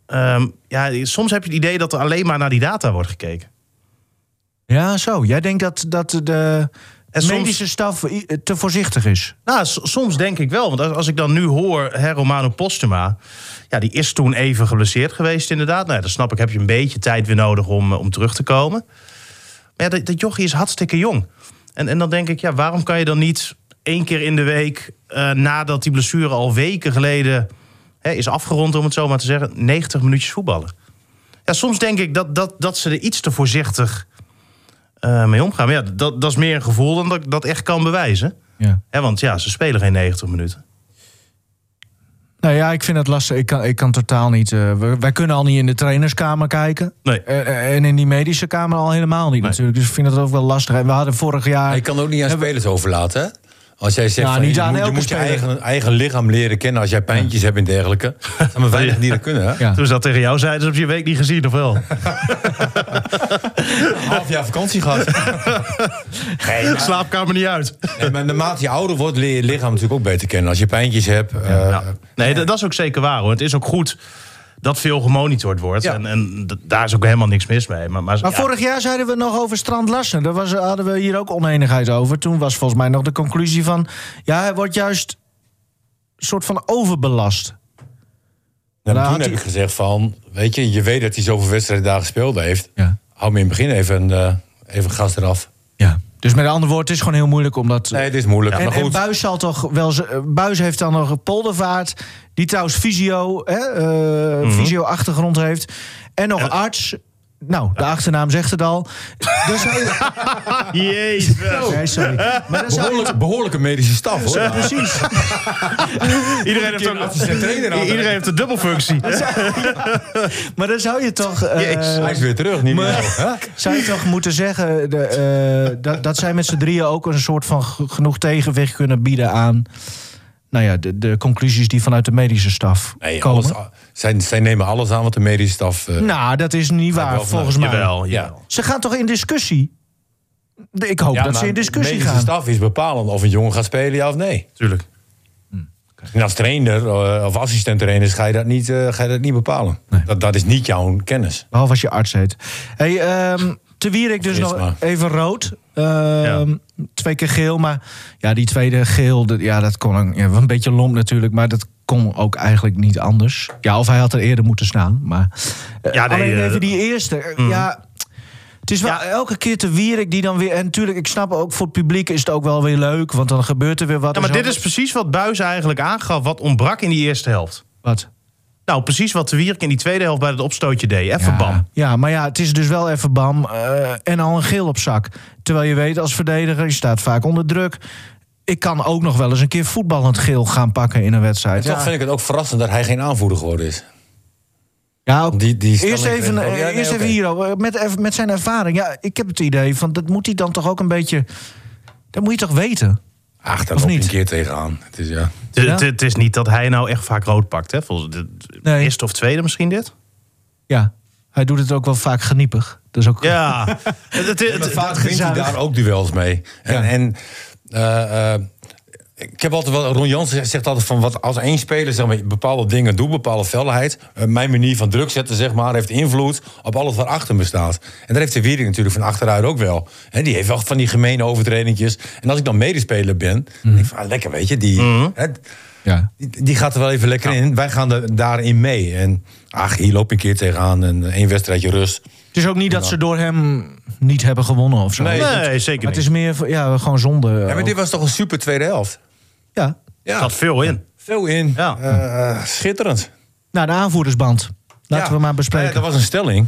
soms heb je het idee dat er alleen maar naar die data wordt gekeken. Ja, zo. Jij denkt dat de En soms- medische staf te voorzichtig is? Nou, soms denk ik wel. Want als ik dan nu hoor, Romano Postuma... Ja, die is toen even geblesseerd geweest inderdaad. Nou, dan snap ik, heb je een beetje tijd weer nodig om terug te komen. Maar ja, dat jochie is hartstikke jong. En dan denk ik, ja, waarom kan je dan niet 1 keer in de week... nadat die blessure al weken geleden is afgerond, om het zo maar te zeggen... 90 minuutjes voetballen. Ja, soms denk ik dat ze er iets te voorzichtig mee omgaan. Maar ja, dat is meer een gevoel dan dat ik dat echt kan bewijzen. Ja. Want ja, ze spelen geen 90 minuten. Nou ja, ik vind het lastig. Ik kan totaal niet. Wij kunnen al niet in de trainerskamer kijken. Nee. En in die medische kamer al helemaal niet natuurlijk. Dus ik vind het ook wel lastig. En we hadden vorig jaar... Maar je kan ook niet aan spelers overlaten, hè? Als jij zegt, Nou, van, niet je aan moet, je elke moet je speler. eigen lichaam leren kennen als jij pijntjes hebt en dergelijke. Dat zijn maar weinig die dat kunnen, hè? Ja. Toen ze dat tegen jou zeiden, ze op je week niet gezien, of wel? Een half jaar vakantie gehad. Slaapkamer niet uit. Nee, maar naarmate je ouder wordt, leer je lichaam natuurlijk ook beter kennen. Als je pijntjes hebt. Nee, dat is ook zeker waar, hoor. Het is ook goed dat veel gemonitord wordt. Ja. En daar is ook helemaal niks mis mee. Maar ja, vorig jaar zeiden we nog over Strand Larsen. Daar hadden we hier ook oneenigheid over. Toen was volgens mij nog de conclusie van... ja, hij wordt juist een soort van overbelast. En Daar toen had heb hij- ik gezegd van, weet je weet dat hij zoveel wedstrijden daar gespeeld heeft. Ja. Hou me in het begin even gas eraf. Ja. Dus met andere woorden, het is gewoon heel moeilijk omdat... Nee, het is moeilijk. En, maar en goed. Buijs zal toch wel... Buijs heeft dan nog een Poldervaart... die trouwens fysio-achtergrond heeft. En nog arts. Nou, de achternaam zegt het al. Dan zou je... Jezus. Nee, sorry. Maar dan zou je... Behoorlijke medische staf, hoor. Ja, precies. Iedereen heeft een dubbelfunctie. Maar dan zou je toch... Hij is weer terug, niet meer. Zou je toch moeten zeggen... dat zij met z'n drieën ook een soort van genoeg tegenwicht kunnen bieden aan... Nou ja, de conclusies die vanuit de medische staf komen. Zij nemen alles aan wat de medische staf... Nou, dat is niet waar, volgens mij. Jawel. Ze gaan toch in discussie? Ik hoop dat ze in discussie gaan. De medische staf is bepalend of een jongen gaat spelen, ja of nee. Tuurlijk. En als trainer of assistent-trainer ga je dat niet bepalen. Nee. Dat is niet jouw kennis. Behalve als je arts heet. Hey, Te Wierik dus nog even rood. 2 keer geel, maar ja, die tweede geel, dat kon een beetje lomp natuurlijk, maar dat kon ook eigenlijk niet anders. Ja, of hij had er eerder moeten staan, maar alleen even die eerste. Ja, het is wel elke keer Te Wierik die dan weer... En natuurlijk, ik snap ook, voor het publiek is het ook wel weer leuk, want dan gebeurt er weer wat. Ja, maar dit is precies wat Buijs eigenlijk aangaf, wat ontbrak in die eerste helft. Wat? Nou, precies wat Te Wierik in die tweede helft bij het opstootje deed. Even bam. Ja, maar ja, het is dus wel even bam en al een geel op zak. Terwijl je weet, als verdediger, je staat vaak onder druk. Ik kan ook nog wel eens een keer voetballend geel gaan pakken in een wedstrijd. En toch vind ik het ook verrassend dat hij geen aanvoerder geworden is. Ja, ook, eerst even hier met zijn ervaring. Ja, ik heb het idee van, dat moet hij dan toch ook een beetje... Dat moet je toch weten? Ach, daar loop je een keer tegenaan. Het is niet dat hij nou echt vaak rood pakt, hè? Volgens de eerste of tweede misschien dit? Ja, hij doet het ook wel vaak geniepig. Dus ook ja. Vaak wint hij daar ook duels mee. Ik heb altijd wel... Ron Jans zegt altijd van... wat als één speler zeg maar, bepaalde dingen doet, bepaalde felheid... mijn manier van druk zetten, zeg maar, heeft invloed op alles wat achter me staat. En daar heeft de Wierik natuurlijk van achteruit ook wel. He, die heeft wel van die gemene overtredingjes. En als ik dan medespeler ben, denk ik van, lekker, weet je, die gaat er wel even lekker in. Wij gaan daarin mee. En hier loop je een keer tegenaan en 1 wedstrijdje rust. Het is ook niet dat ze door hem niet hebben gewonnen of zo. Nee, zeker niet. Het is meer gewoon zonde. Ja, maar dit was toch een super tweede helft? Ja. Er zat veel in. Veel in. Ja. Schitterend. Nou, de aanvoerdersband. Laten we maar bespreken. Dat was een stelling.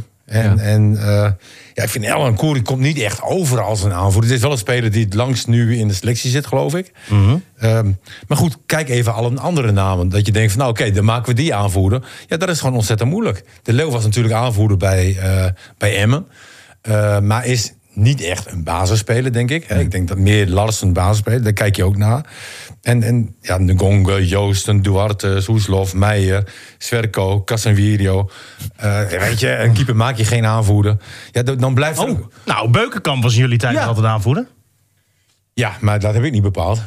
Ik vind Elan Koeri komt niet echt over als een aanvoerder. Het is wel een speler die het langst nu in de selectie zit, geloof ik. Mm-hmm. Maar goed, kijk even alle andere namen. Dat je denkt van, nou dan maken we die aanvoerder. Ja, dat is gewoon ontzettend moeilijk. De Leeuw was natuurlijk aanvoerder bij Emmen. Maar is niet echt een basisspeler, denk ik. Ik denk dat meer Larsen een basisspeler. Daar kijk je ook naar. En de Gonge, Joosten, Duarte, Soeslof, Meijer, Sverko, Casemiro. Weet je, een keeper maak je geen aanvoerder. Ja, dan blijft er ook... Nou, Beukenkamp was in jullie tijd altijd aanvoerder. Ja, maar dat heb ik niet bepaald.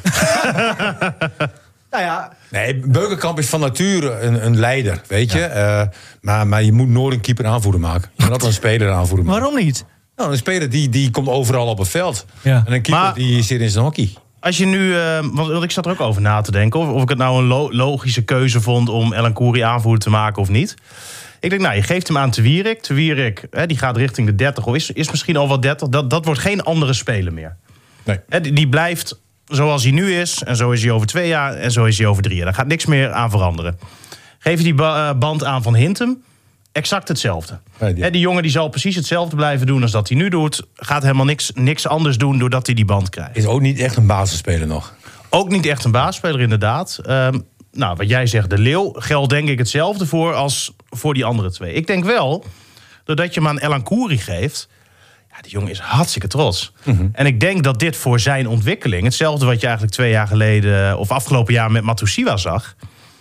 Nou ja. Nee, Beukenkamp is van nature een leider, weet je. Maar je moet nooit een keeper aanvoerder maken. Je moet altijd een speler aanvoerder maken. Waarom niet? Nou, een speler die komt overal op het veld. Ja. En een keeper die zit in zijn hockey. Als je nu, want ik zat er ook over na te denken... of ik het nou een logische keuze vond om Elan Koeri aanvoerder te maken of niet. Ik denk, je geeft hem aan Te Wierik. Te Wierik, die gaat richting de 30 of is misschien al wel 30. Dat wordt geen andere speler meer. Nee. Die blijft zoals hij nu is. En zo is hij over 2 jaar en zo is hij over 3 jaar. Daar gaat niks meer aan veranderen. Geef je die band aan Van Hintem... Exact hetzelfde. Die jongen die zal precies hetzelfde blijven doen als dat hij nu doet. Gaat helemaal niks anders doen doordat hij die band krijgt. Is ook niet echt een basisspeler nog. Ook niet echt een basisspeler, inderdaad. Wat jij zegt, de Leeuw, geldt denk ik hetzelfde voor als voor die andere 2. Ik denk wel, doordat je hem aan Elan Koeri geeft... die jongen is hartstikke trots. Mm-hmm. En ik denk dat dit voor zijn ontwikkeling... hetzelfde wat je eigenlijk 2 jaar geleden... of afgelopen jaar met Matusiwa zag...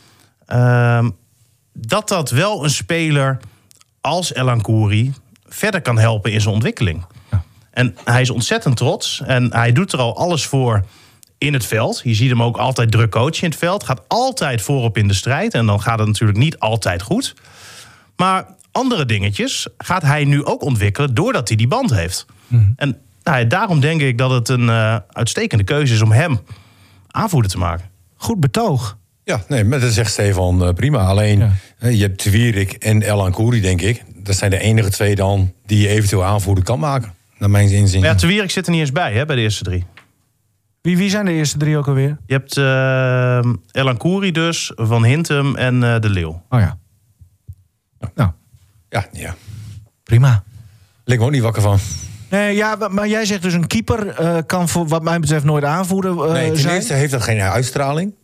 dat wel een speler als Elan Koeri verder kan helpen in zijn ontwikkeling. Ja. En hij is ontzettend trots. En hij doet er al alles voor in het veld. Je ziet hem ook altijd druk coachen in het veld. Gaat altijd voorop in de strijd. En dan gaat het natuurlijk niet altijd goed. Maar andere dingetjes gaat hij nu ook ontwikkelen... doordat hij die band heeft. Mm-hmm. En daarom denk ik dat het een uitstekende keuze is... om hem aanvoerder te maken. Goed betoog. Ja, nee, maar dat zegt Stefan prima. Alleen, je hebt Te Wierik en Elan Koeri, denk ik. Dat zijn de enige 2 dan die je eventueel aanvoerder kan maken. Naar mijn inzien. Maar Te Wierik zit er niet eens bij, bij de eerste 3. Wie zijn de eerste 3 ook alweer? Je hebt Elan Koeri dus, Van Hintem en de Leeuw. Oh ja. Ja. Prima. Lig ik ook niet wakker van. Nee, ja, maar jij zegt dus een keeper kan voor wat mij betreft nooit aanvoerder Ten zijn. eerste heeft dat geen uitstraling.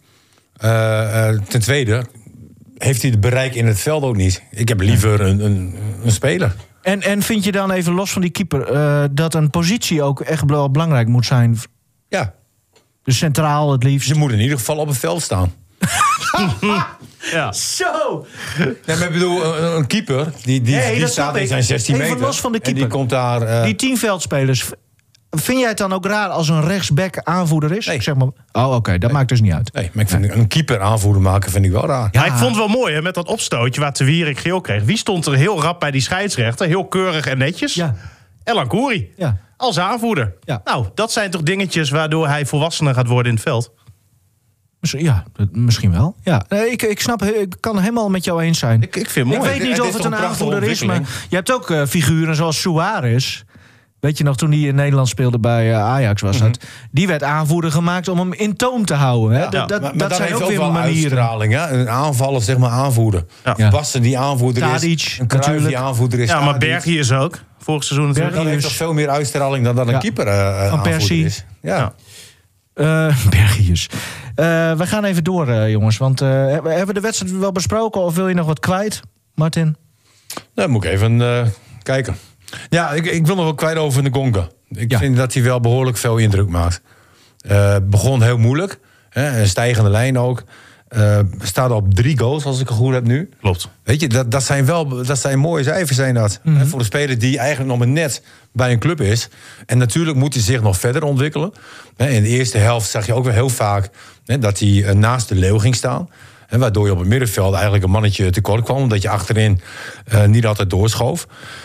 Ten tweede heeft hij het bereik in het veld ook niet. Ik heb liever een speler. En vind je dan even los van die keeper dat een positie ook echt belangrijk moet zijn? Ja, Dus centraal het liefst. ze moeten in ieder geval op het veld staan. Ja. Zo! Nee, maar ik bedoel, een keeper die dat staat snap in ik. zijn 16 Even meter. los van de En die keeper. komt daar... Die 10 veldspelers. Vind jij het dan ook raar als een rechtsback aanvoerder is? Nee. Zeg maar. Oh, oké, dat maakt dus niet uit. Nee, maar ik vind een keeper aanvoerder maken vind ik wel raar. Ja, ik vond het wel mooi hè, met dat opstootje waar Te Wierik geel kreeg. Wie stond er heel rap bij die scheidsrechter? Heel keurig en netjes. Ja. Elan Kouri. Ja. Als aanvoerder. Ja. Nou, dat zijn toch dingetjes waardoor hij volwassener gaat worden in het veld? Ja, misschien wel. Ja. Nee, ik snap, ik kan helemaal met jou eens zijn. Ik vind het mooi. Ik weet niet Het of is het toch een een prachtige aanvoerder is, maar ontwikkeling? je hebt ook figuren zoals Suarez. Weet je nog, toen hij in Nederland speelde bij Ajax was dat. Die werd aanvoerder gemaakt om hem in toom te houden. Hè? Maar Dat dat zijn heeft ook weer wel manieren. uitstraling. Hè? Een aanvaller, zeg maar, aanvoerder. Ja. Basten die aanvoerder Tadic, is. Een Cruijff die natuurlijk. aanvoerder is. Ja, maar Tadic. Bergie is ook. Vorig seizoen natuurlijk. Dat heeft toch veel meer uitstraling dan dat een Ja. keeper Van aanvoerder Persie. is. Ja. Bergius. We gaan even door, jongens. Want hebben we de wedstrijd wel besproken of wil je nog wat kwijt, Martin? Dan moet ik even kijken. Ja, ik wil nog wel kwijt over de Gonga. Ik vind dat hij wel behoorlijk veel indruk maakt. Begon heel moeilijk. Een stijgende lijn ook. Staat op 3 goals, als ik het goed heb nu. Klopt. Weet je, dat zijn mooie cijfers, zijn dat. Mhm. Voor een speler die eigenlijk nog maar net bij een club is. En natuurlijk moet hij zich nog verder ontwikkelen. In de eerste helft zag je ook wel heel vaak dat hij naast de Leeuw ging staan. Waardoor je op het middenveld eigenlijk een mannetje tekort kwam. Omdat je achterin niet altijd doorschoof.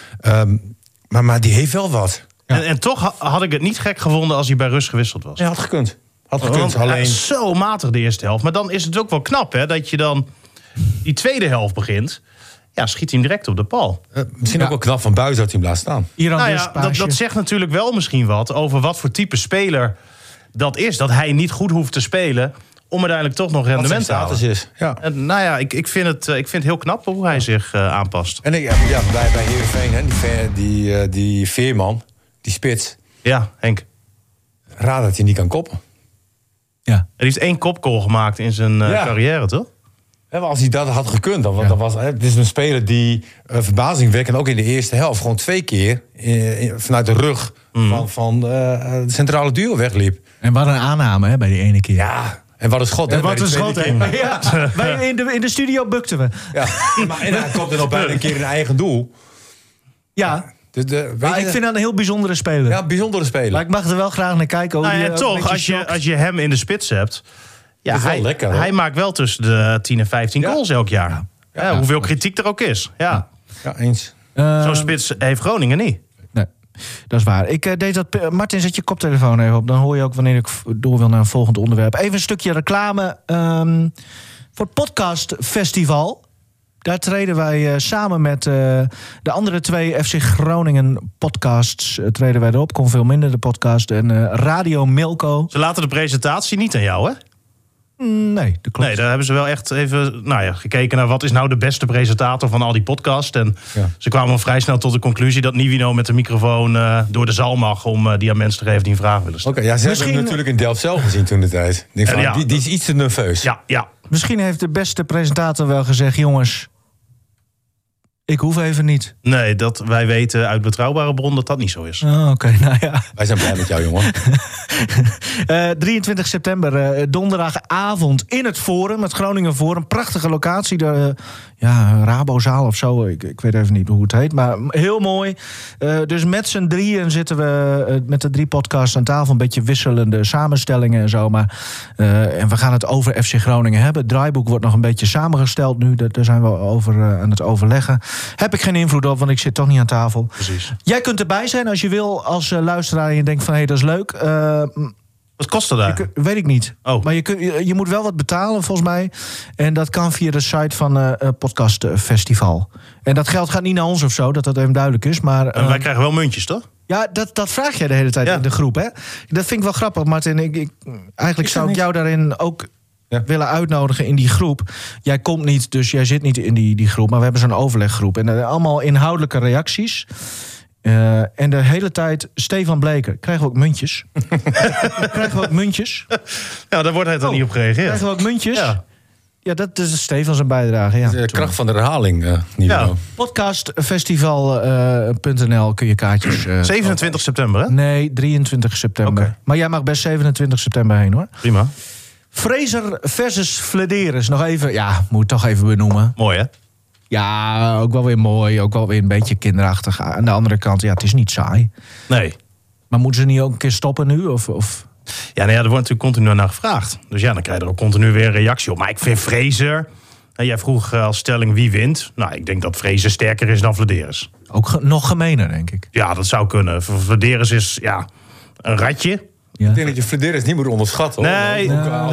Maar die heeft wel wat. Ja. En toch had ik het niet gek gevonden als hij bij rust gewisseld was. Hij had gekund. Want hij Alleen... is zo matig de eerste helft. Maar dan is het ook wel knap hè, dat je dan die tweede helft begint. Ja, schiet hij hem direct op de paal. Misschien ook wel knap van Buijs dat hij hem laat staan. Iran Nou dus, ja, paasje. dat zegt natuurlijk wel misschien wat over wat voor type speler dat is. Dat hij niet goed hoeft te spelen om uiteindelijk toch nog Wat zijn rendement te status halen. is. Ja. En, nou ja, ik vind het heel knap hoe hij zich aanpast. En bij Heerenveen, die Veerman, die spits, Ja, Henk. raar dat hij niet kan koppen. Ja. Hij heeft 1 kopgoal gemaakt in zijn carrière, toch? Maar als hij dat had gekund, dan was het is een speler die verbazingwekkend ook in de eerste helft gewoon 2 keer vanuit de rug van de centrale duo wegliep. En wat een aanname hè, bij die ene keer. Ja, en wat een schot. En hè, wat bij een die schot, tweede hè? keer. Ja, wij in de studio bukten we. Ja. En hij komt er nog bijna een keer in eigen doel. Ja, Dus maar ik vind dat een heel bijzondere speler. Ja, bijzondere speler. Maar ik mag er wel graag naar kijken. Hoe Nou ja, die, en een toch, beetje shokt. als je hem in de spits hebt. Ja, Dat is wel lekker, hoor. hij maakt wel tussen de 10 en 15 Ja. goals elk jaar. Ja, hoeveel kritiek er ook is. Ja. Ja, eens. Zo'n spits heeft Groningen niet. Nee, dat is waar. Ik deed dat. Martin, zet je koptelefoon even op. Dan hoor je ook wanneer ik door wil naar een volgend onderwerp. Even een stukje reclame voor het podcastfestival. Daar treden wij samen met de andere 2 FC Groningen podcasts treden wij erop. Kon veel minder, de podcast. En Radio Milko. Ze laten de presentatie niet aan jou, hè? Nee, dat klopt. Nee, daar hebben ze wel echt even gekeken naar wat is nou de beste presentator van al die podcasts. En ze kwamen vrij snel tot de conclusie dat Nivino met de microfoon door de zaal mag om die aan mensen te geven die een vraag willen stellen. Oké, ja, ze hebben hem natuurlijk in Delft zelf gezien toen de tijd. Ik denk van, Ja. die is iets te nerveus. Ja. Misschien heeft de beste presentator wel gezegd: jongens, ik hoef even niet. Nee, wij weten uit betrouwbare bron dat dat niet zo is. Oh, oké, nou ja. Wij zijn blij met jou, jongen. 23 september, donderdagavond in het Forum, het Groningen Forum. Prachtige locatie, de Rabozaal of zo. Ik weet even niet hoe het heet, maar heel mooi. Dus met z'n drieën zitten we met de 3 podcasts aan tafel. Een beetje wisselende samenstellingen en zo. Maar, en we gaan het over FC Groningen hebben. Het draaiboek wordt nog een beetje samengesteld nu. Daar zijn we over aan het overleggen. Heb ik geen invloed op, want ik zit toch niet aan tafel. Precies. Jij kunt erbij zijn als je wil, als luisteraar en je denkt van hé, dat is leuk. Wat kost dat daar? Weet ik niet. Oh. Maar je moet wel wat betalen volgens mij. En dat kan via de site van Podcast Festival. En dat geld gaat niet naar ons of zo, dat even duidelijk is. Maar En wij krijgen wel muntjes, toch? ja, dat vraag jij de hele tijd in de groep, hè? Dat vind ik wel grappig, Martin. Eigenlijk zou ik jou daarin ook willen uitnodigen in die groep. Jij komt niet, dus jij zit niet in die groep. Maar we hebben zo'n overleggroep. En allemaal inhoudelijke reacties. En de hele tijd Stefan Bleker. Krijgen we ook muntjes? Ja, daar wordt hij dan niet op gereageerd. Krijgen we ook muntjes? Ja. Dat is Stefan zijn bijdrage. Ja, De kracht van de herhaling. Podcastfestival.nl kun je kaartjes... 27 september, hè? Nee, 23 september. Okay. Maar jij mag best 27 september heen, hoor. Prima. Fraser versus Flederis. Nog even, moet toch even benoemen. Mooi, hè? Ja, ook wel weer mooi. Ook wel weer een beetje kinderachtig. Aan de andere kant, het is niet saai. Nee. Maar moeten ze niet ook een keer stoppen nu? Of? Ja, er wordt natuurlijk continu naar gevraagd. Dus dan krijg je er ook continu weer een reactie op. Maar ik vind Fraser... Jij vroeg als stelling wie wint. Nou, ik denk dat Fraser sterker is dan Flederis. Ook nog gemener, denk ik. Ja, dat zou kunnen. Flederis is een ratje. Ja. Ik denk dat je Flederis niet moet onderschatten. Hoor. Nee,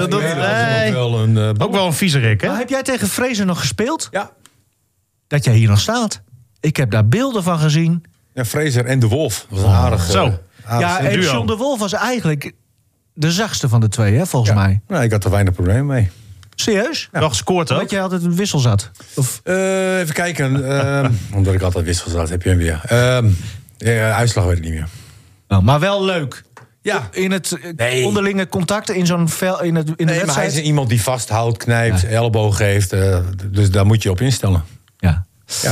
ook wel een viezerik, hè? Maar heb jij tegen Fraser nog gespeeld? Ja. Dat jij hier nog staat. Ik heb daar beelden van gezien. Ja, Fraser en de Wolf. Dat was een aardig. Zo. En John de Wolf was eigenlijk de zachtste van de twee, hè, volgens mij. Nou, ik had er weinig probleem mee. Serieus? Wel gescoord ook. Dat jij altijd een wissel zat? Of? Even kijken. Omdat ik altijd wissel zat, heb je hem weer. Uitslag weet ik niet meer. Nou, maar wel leuk. Ja. In het onderlinge contact in zo'n in de wedstrijd. Maar hij is iemand die vasthoudt, knijpt, elleboog geeft. Dus daar moet je op instellen. Ja.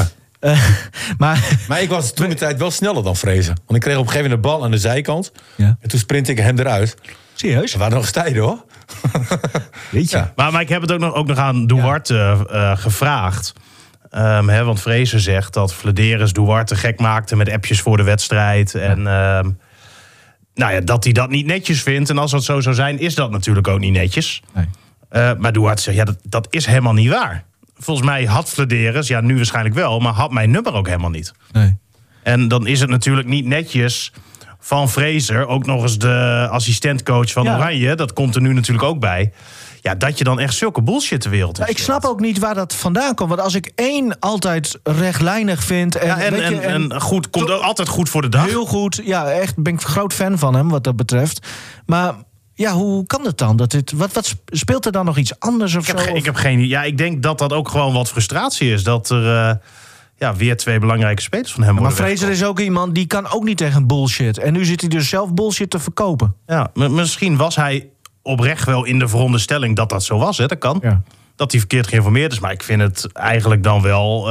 Maar ik was toen de tijd wel sneller dan Fraser. Want ik kreeg op een gegeven moment de bal aan de zijkant. Ja. En toen sprint ik hem eruit. Serieus? Er waren nog stijden, hoor. Weet je. Ja. Maar ik heb het ook nog aan Duarte gevraagd. Want Fraser zegt dat Flederis Duarte gek maakte met appjes voor de wedstrijd. En dat hij dat niet netjes vindt. En als dat zo zou zijn, is dat natuurlijk ook niet netjes. Nee. Maar Duarte zegt, dat is helemaal niet waar. Volgens mij had Flederis, nu waarschijnlijk wel, maar had mijn nummer ook helemaal niet. Nee. En dan is het natuurlijk niet netjes van Fraser, ook nog eens de assistentcoach van Oranje, dat komt er nu natuurlijk ook bij. Ja, dat je dan echt zulke bullshit de wereld in. Ik snap ook niet waar dat vandaan komt. Want als ik altijd rechtlijnig vind... En goed, komt ook altijd goed voor de dag. Heel goed, echt ben ik groot fan van hem wat dat betreft. Maar... Ja, hoe kan het dan? Wat speelt er dan nog iets anders of zo? Ik heb geen idee. Ja, ik denk dat dat ook gewoon wat frustratie is. Dat er weer 2 belangrijke spelers van hem worden. Maar Fraser is ook iemand die kan ook niet tegen bullshit. En nu zit hij dus zelf bullshit te verkopen. Ja, misschien was hij oprecht wel in de veronderstelling dat dat zo was. Hè? Dat kan. Ja. Dat hij verkeerd geïnformeerd is. Maar ik vind het eigenlijk dan wel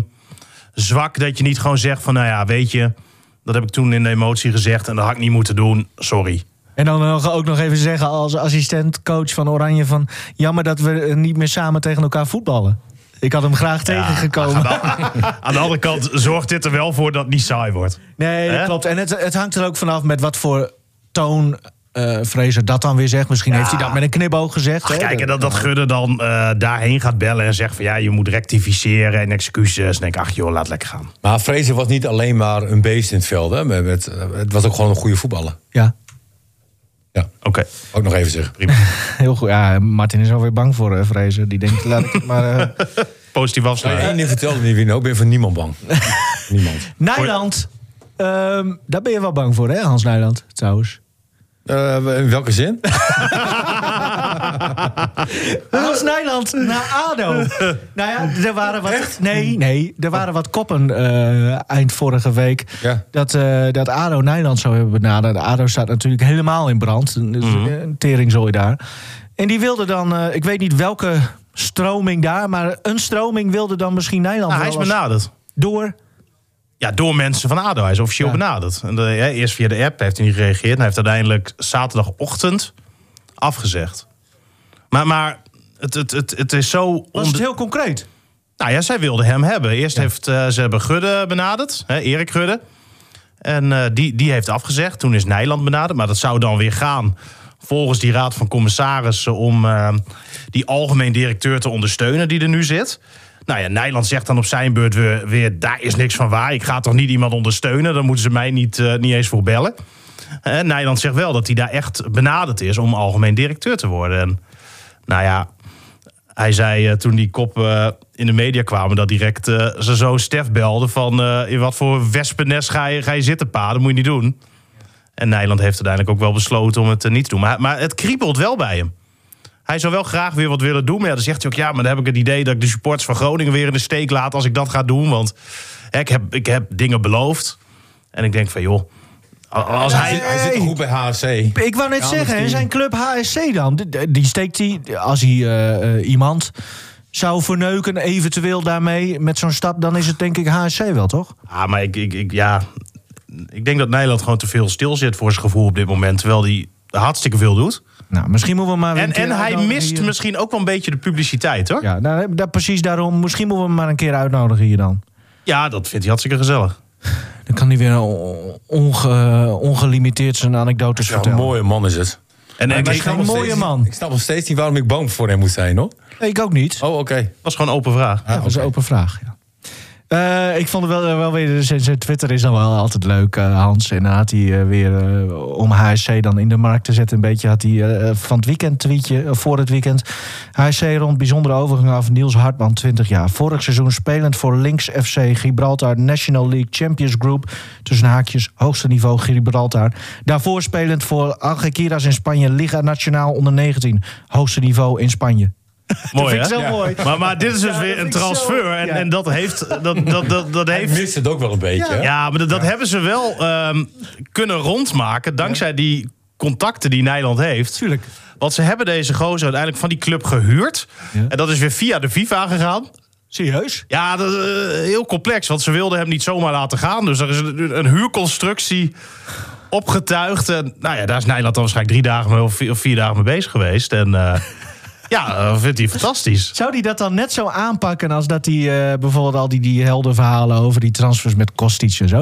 zwak dat je niet gewoon zegt van... weet je, dat heb ik toen in de emotie gezegd en dat had ik niet moeten doen. Sorry. En dan ook nog even zeggen als assistentcoach van Oranje van... jammer dat we niet meer samen tegen elkaar voetballen. Ik had hem graag tegengekomen. Aan de andere kant zorgt dit er wel voor dat het niet saai wordt. Nee, dat klopt. En het hangt er ook vanaf met wat voor toon Fraser dat dan weer zegt. Misschien heeft hij dat met een knipoog gezegd. Kijk, en dat Gudde dan daarheen gaat bellen en zegt van... je moet rectificeren en excuses. En denk ik, laat lekker gaan. Maar Fraser was niet alleen maar een beest in het veld. Hè? Het was ook gewoon een goede voetballer. Ja. Ja, oké. Ook nog even zeggen. Prima. Heel goed. Ja, Martin is alweer bang voor Fraser. Die denkt, laat ik het maar... Positief afsluiten. Eén ding vertelde me wie. Ik ben voor niemand bang. Niemand. Nijland. Daar ben je wel bang voor, hè, Hans Nijland, trouwens. In welke zin? Hans Nijland naar ADO. Nou ja, er waren wat... Echt? Nee, er waren wat koppen eind vorige week... Ja. Dat ADO Nijland zou hebben benaderd. De ADO staat natuurlijk helemaal in brand. Dus een teringzooi daar. En die wilde dan... ik weet niet welke stroming daar... maar een stroming wilde dan misschien Nijland... hij is benaderd. Door... Ja, door mensen van ADO. Hij is officieel benaderd. En eerst via de app heeft hij niet gereageerd. En hij heeft uiteindelijk zaterdagochtend afgezegd. Maar het is zo... Was het heel concreet? Nou ja, zij wilden hem hebben. Eerst ze hebben Gudde benaderd, Erik Gudde. En die heeft afgezegd. Toen is Nijland benaderd. Maar dat zou dan weer gaan volgens die raad van commissarissen... om die algemeen directeur te ondersteunen die er nu zit... Nou ja, Nijland zegt dan op zijn beurt weer... daar is niks van waar, ik ga toch niet iemand ondersteunen... dan moeten ze mij niet eens voor bellen. Nijland zegt wel dat hij daar echt benaderd is... om algemeen directeur te worden. En, nou ja, hij zei toen die koppen in de media kwamen... dat direct ze zo Stef belde van... in wat voor wespennest ga je zitten, pa? Dat moet je niet doen. En Nijland heeft uiteindelijk ook wel besloten om het niet te doen. Maar het kriebelt wel bij hem. Hij zou wel graag weer wat willen doen. Maar dan zegt hij ook, maar dan heb ik het idee... dat ik de supporters van Groningen weer in de steek laat... als ik dat ga doen. Want ik heb dingen beloofd. En ik denk van, joh, als hij zit toch goed bij HSC. Ik wou net zeggen, en zijn club HSC dan? Die steekt hij, als hij iemand zou verneuken, eventueel daarmee met zo'n stap, dan is het denk ik HSC wel, toch? Maar ik denk dat Nederland gewoon te veel stil zit voor zijn gevoel op dit moment. Terwijl hij hartstikke veel doet. Nou, misschien moeten we maar... En hij mist hier misschien ook wel een beetje de publiciteit, hoor. Ja, nou, precies daarom. Misschien moeten we hem maar een keer uitnodigen hier dan. Ja, dat vindt hij hartstikke gezellig. Dan kan hij weer ongelimiteerd zijn anekdotes vertellen. Een mooie man is het. En hij is een mooie man. Ik snap nog steeds niet waarom ik bang voor hem moet zijn, hoor. Nee, ik ook niet. Oh, oké. Dat was gewoon een open vraag. Ja, dat was een open vraag, ja. Ik vond het wel weer... Zijn Twitter is dan wel altijd leuk, Hans. En dan had hij weer, om HSC dan in de markt te zetten... een beetje had hij van het weekend tweetje, voor het weekend... HSC rond bijzondere overgang af Niels Hartman, 20 jaar. Vorig seizoen spelend voor Links FC Gibraltar National League Champions Group... tussen haakjes, hoogste niveau Gibraltar. Daarvoor spelend voor Algeciras in Spanje... Liga Nacional onder 19, hoogste niveau in Spanje. Mooi, dat vind ik hè? zo mooi. Maar dit is dus weer een transfer. Zo, en dat heeft... Dat Hij heeft mist het ook wel een beetje, hè? ja, maar dat hebben ze wel kunnen rondmaken... dankzij die contacten die Nederland heeft. Tuurlijk. Want ze hebben deze gozer uiteindelijk van die club gehuurd. Ja. En dat is weer via de FIFA gegaan. Serieus? Ja, dat heel complex. Want ze wilden hem niet zomaar laten gaan. Dus er is een huurconstructie opgetuigd. En nou ja, daar is Nederland dan waarschijnlijk 3 dagen of 4 dagen mee bezig geweest. En... ja, dat vindt hij fantastisch. Zou hij dat dan net zo aanpakken als dat hij bijvoorbeeld al die heldenverhalen over die transfers met Kostic en zo?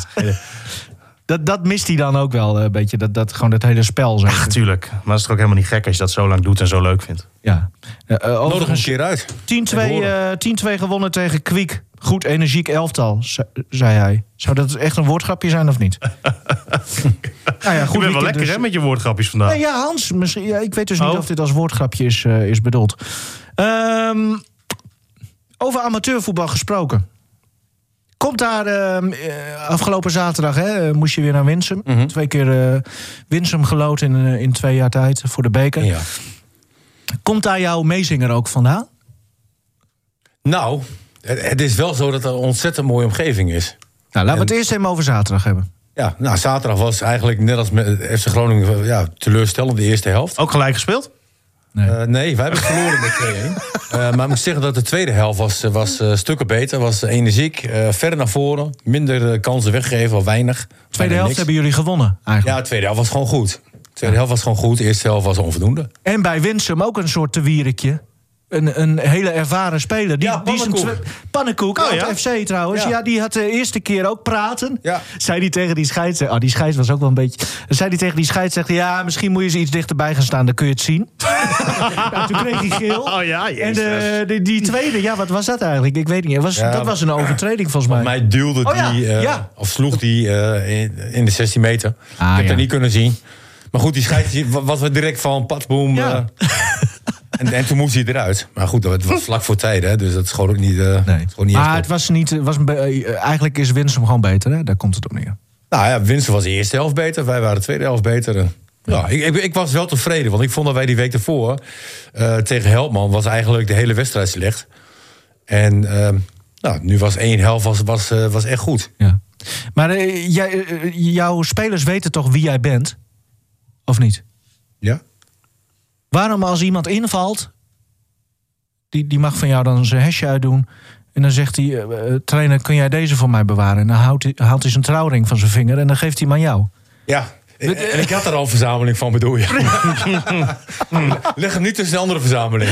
Dat mist hij dan ook wel een beetje, dat gewoon het hele spel. Ja, tuurlijk. Maar dat is toch ook helemaal niet gek als je dat zo lang doet en zo leuk vindt. Ja. Nodig een keer uit. 10-2 gewonnen tegen Kwiek. Goed energiek elftal, zei hij. Zou dat echt een woordgrapje zijn of niet? Nou ja, goed, je bent wel lekker, dus... hè, met je woordgrapjes vandaag. Nee, ja, Hans, misschien, ja, ik weet dus niet of dit als woordgrapje is bedoeld. Over amateurvoetbal gesproken. Komt daar afgelopen zaterdag, hè, moest je weer naar Winsum. 2 keer Winsum geloot in 2 jaar tijd voor de beker. Ja. Komt daar jouw meezinger ook vandaan? Nou, het is wel zo dat er een ontzettend mooie omgeving is. Nou, laten we het eerst even over zaterdag hebben. Ja, nou, zaterdag was eigenlijk net als met FC Groningen teleurstellend de eerste helft. Ook gelijk gespeeld? Nee, wij hebben verloren met 2-1. Maar ik moet zeggen dat de tweede helft was stukken beter. Was energiek, verder naar voren. Minder kansen weggegeven, al weinig. Tweede helft hebben jullie gewonnen eigenlijk. Ja, de tweede helft was gewoon goed. De tweede helft was gewoon goed, de eerste helft was onvoldoende. En bij Winsum ook een soort te wierikje. Een hele ervaren speler. Pannenkoek, oud FC trouwens. Ja, die had de eerste keer ook praten. Ja. Zei hij tegen die scheidsrechter... die scheids was ook wel een beetje... Zei hij tegen die scheidsrechter... ja, misschien moet je eens iets dichterbij gaan staan, dan kun je het zien. Nou, toen kreeg hij geel. Oh ja, jezus. En die tweede, ja, wat was dat eigenlijk? Ik weet niet. Dat was een overtreding volgens mij. Mij duwde of sloeg die in de 16 meter. Ik heb dat niet kunnen zien. Maar goed, die scheidsrechter was we direct van patboom... Ja. En toen moest hij eruit. Maar goed, het was vlak voor tijd, hè, dus dat is gewoon ook niet... maar het was niet... eigenlijk is Winsum gewoon beter, hè? Daar komt het op neer. Nou ja, Winsum was de eerste helft beter. Wij waren de tweede helft beter. Ja, ik was wel tevreden, want ik vond dat wij die week ervoor... tegen Helpman was eigenlijk de hele wedstrijd slecht. En nu was 1 helft was echt goed. Ja. Maar jouw spelers weten toch wie jij bent? Of niet? Ja. Waarom als iemand invalt, die mag van jou dan zijn hesje uitdoen... en dan zegt hij, trainer, kun jij deze voor mij bewaren? En dan haalt hij zijn trouwring van zijn vinger en dan geeft hij hem aan jou. Ja, en ik had er al een verzameling van, bedoel je? Leg hem niet tussen de andere verzameling.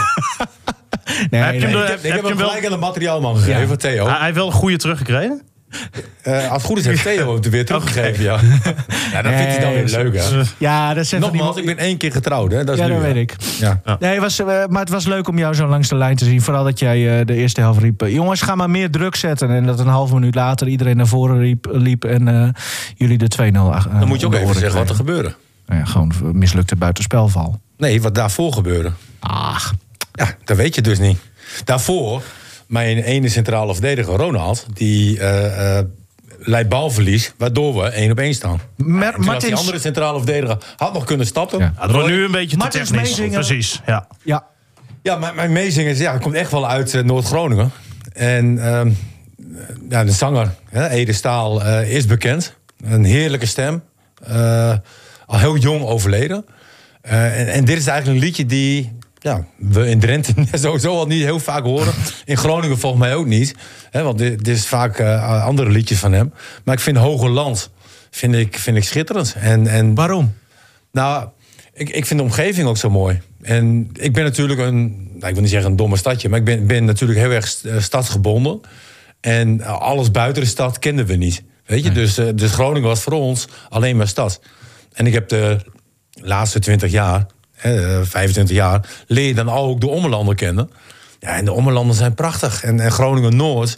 Ik heb hem gelijk aan de materiaalman gegeven, Theo. Hij heeft wel een goede teruggekregen? Als het goed is, heeft Theo het weer teruggegeven, ja. Ja, dat vindt hij dan weer leuk, hè? Ja, dat is nogmaals, ik ben 1 keer getrouwd, hè? Dat is dat weet ik. Ja. Nee, maar het was leuk om jou zo langs de lijn te zien. Vooral dat jij de eerste helft riep... jongens, ga maar meer druk zetten. En dat een half minuut later iedereen naar voren liep... en jullie de 2-0 dan moet je ook even zeggen wat er gebeurde. Nou ja, gewoon mislukte buitenspelval. Nee, wat daarvoor gebeurde. Ach. Ja, dat weet je dus niet. Daarvoor... Mijn ene centrale verdediger, Ronald, die leidt balverlies, waardoor we 1-op-1 staan. Als die andere centrale verdediger had nog kunnen stappen. Ja. Dat wordt nu een beetje te technisch. Precies, ja. Ja, mijn meezingers, komt echt wel uit Noord-Groningen. En de zanger, Ede Staal, is bekend. Een heerlijke stem. Al heel jong overleden. En dit is eigenlijk een liedje die we in Drenthe sowieso al niet heel vaak horen. In Groningen volgens mij ook niet. Want dit is vaak andere liedjes van hem. Maar ik vind Hoge Land vind ik schitterend. En Waarom? Nou, ik vind de omgeving ook zo mooi. En ik ben natuurlijk ik wil niet zeggen een domme stadje, maar ik ben natuurlijk heel erg stadsgebonden. En alles buiten de stad kenden we niet. Weet je, nee. Dus Groningen was voor ons alleen maar stad. En ik heb de laatste 20 jaar, 25 jaar, leer je dan ook de ommelanden kennen. Ja, en de ommelanden zijn prachtig. En Groningen-Noord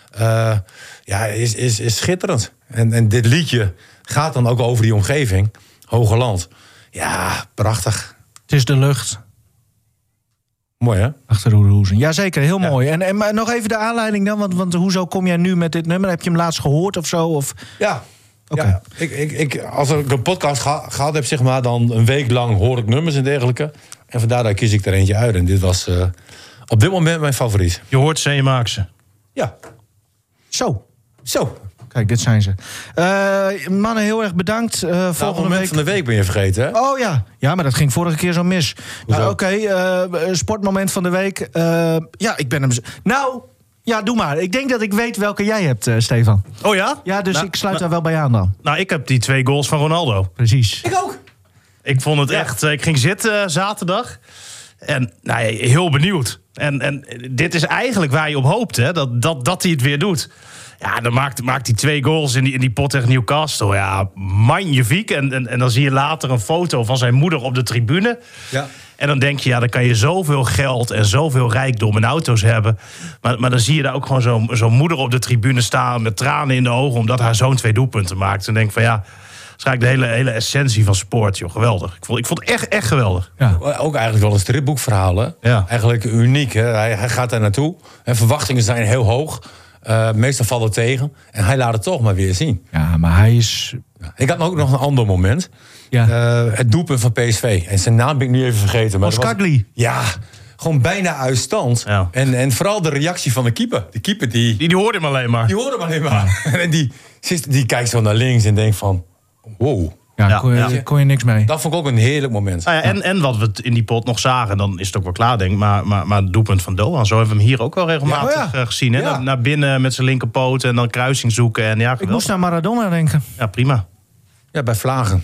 is schitterend. En dit liedje gaat dan ook over die omgeving. Hogeland. Ja, prachtig. Het is de lucht. Mooi, hè? Achter Roerhoezen. Jazeker, heel mooi. En maar nog even de aanleiding dan, want hoezo kom jij nu met dit nummer? Heb je hem laatst gehoord of zo? Of? Ja. Okay. Ja, als ik een podcast gehad heb, zeg maar, dan een week lang hoor ik nummers en dergelijke. En vandaar dat kies ik er eentje uit. En dit was op dit moment mijn favoriet. Je hoort ze en je maakt ze. Ja. Zo. Kijk, dit zijn ze. Mannen, heel erg bedankt. Volgende week van de week ben je vergeten, hè? Oh ja. Ja, maar dat ging vorige keer zo mis. Oké, sportmoment van de week. Ik ben hem... Nou, ja, doe maar. Ik denk dat ik weet welke jij hebt, Stefan. Oh ja? Ja, dus ik sluit daar wel bij aan dan. Nou, ik heb die 2 goals van Ronaldo. Precies. Ik ook. Ik vond het echt... Ik ging zitten zaterdag. En heel benieuwd. En dit is eigenlijk waar je op hoopt, hè? Dat hij het weer doet. Ja, dan maakt hij 2 goals in die pot tegen Newcastle. Ja, magnifiek. En dan zie je later een foto van zijn moeder op de tribune. Ja. En dan denk je, dan kan je zoveel geld en zoveel rijkdom en auto's hebben. Maar dan zie je daar ook gewoon zo'n moeder op de tribune staan met tranen in de ogen, omdat haar zoon 2 doelpunten maakt. En denk van dat is eigenlijk de hele essentie van sport, joh. Geweldig. Ik vond het echt geweldig. Ja. Ook eigenlijk wel een stripboekverhaal, hè? Ja. Eigenlijk uniek, hè? Hij gaat daar naartoe. En verwachtingen zijn heel hoog. Meestal vallen tegen. En hij laat het toch maar weer zien. Ja, maar hij is... Ik had ook nog een ander moment. Ja. Het doelpunt van PSV. En zijn naam ben ik nu even vergeten. Maar Oskagli. Ja, gewoon bijna uit stand. Ja. En vooral de reactie van de keeper. De keeper die hoorde hem alleen maar. Die hoorde hem alleen maar. Ja. En die kijkt zo naar links en denkt van... Wow. Ja, kon je niks mee. Dat vond ik ook een heerlijk moment. En wat we in die pot nog zagen, dan is het ook wel klaar, denk ik. Maar het doelpunt van Doan, zo hebben we hem hier ook wel regelmatig gezien. Hè? Ja. Naar binnen met zijn linkerpoot en dan kruising zoeken. En ik moest aan Maradona denken. Ja, prima. Ja, bij Vlagen.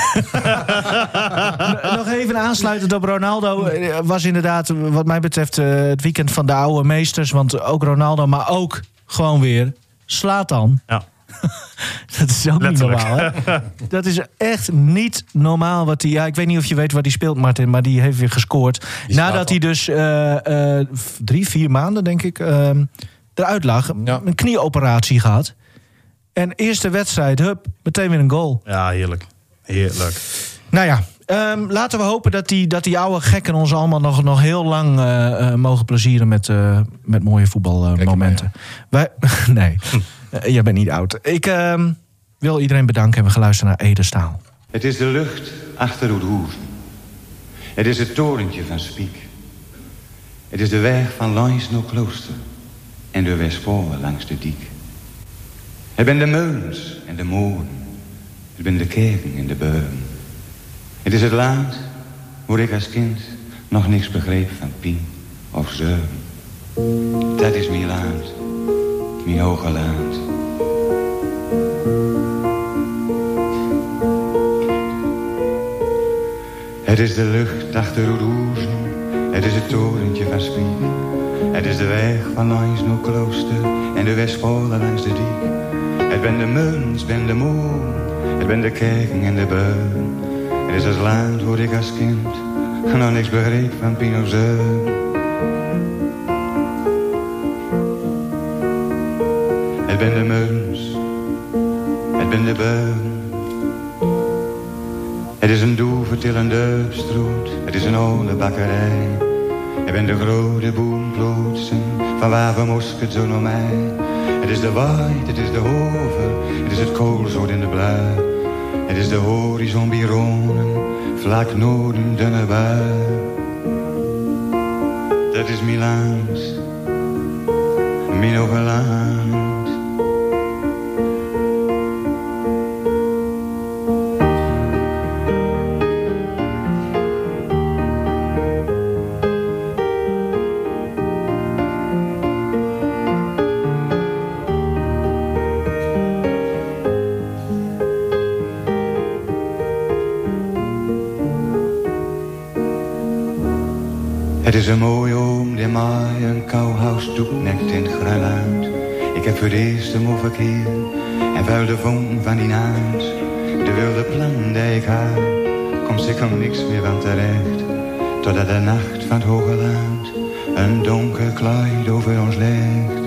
Nog even aansluitend op Ronaldo. Was inderdaad, wat mij betreft, het weekend van de oude meesters. Want ook Ronaldo, maar ook gewoon weer Zlatan. Ja. Dat is ook letterlijk niet normaal, hè? Dat is echt niet normaal wat hij... Ja, ik weet niet of je weet waar hij speelt, Martin, maar die heeft weer gescoord. Nadat hij dus 3-4 maanden, denk ik, eruit lag. Ja. Een knieoperatie gehad. En eerste wedstrijd, meteen weer een goal. Ja, heerlijk. Heerlijk. Nou ja, laten we hopen dat die oude gekken ons allemaal nog heel lang mogen plezieren met mooie voetbalmomenten. Nee, jij bent niet oud. Ik wil iedereen bedanken en we gaan luisteren naar Ede Staal. Het is de lucht achter Roerhoezen. Het is het torentje van Spiek. Het is de weg van langs naar Klooster en de Westpolen langs de diek. Het ben de meulens en de molen. Het ben de kerken en de beuren. Het is het land waar ik als kind nog niks begreep van pien of zeuren. Dat is mijn land, mijn hoge land. Het is de lucht achter Roerhoezen. Het is het torentje van Spiek. Het is de weg van langs naar Klooster en de Westpolen langs de diek. Het ben de meulens, ben de molen. Het ben de kerken en de beuren. Het is het land waar ik als kind nog niks begreep van pien of zeuren. Het ben de meulens, het ben de beuren. Het is een doevertillende stroot, het is een oude bakkerij. Het ben de grote boomplotsen van waar we mosket zo naar mij. Het is de waait, het is de hover, het is het koolzoot in de blauw. Het is de horizon bironen, vlak noorden dunne bui. Dat is mijn land, mijn hoge land. Het is een mooie oom die mij een kouhuis toeknekt in het gruiluid. Ik heb voor het eerst hem overkeer en vuil de vonk van die naad. De wilde plan die ik had, komt zeker niks meer van terecht. Totdat de nacht van het hoge land een donker kleid over ons legt.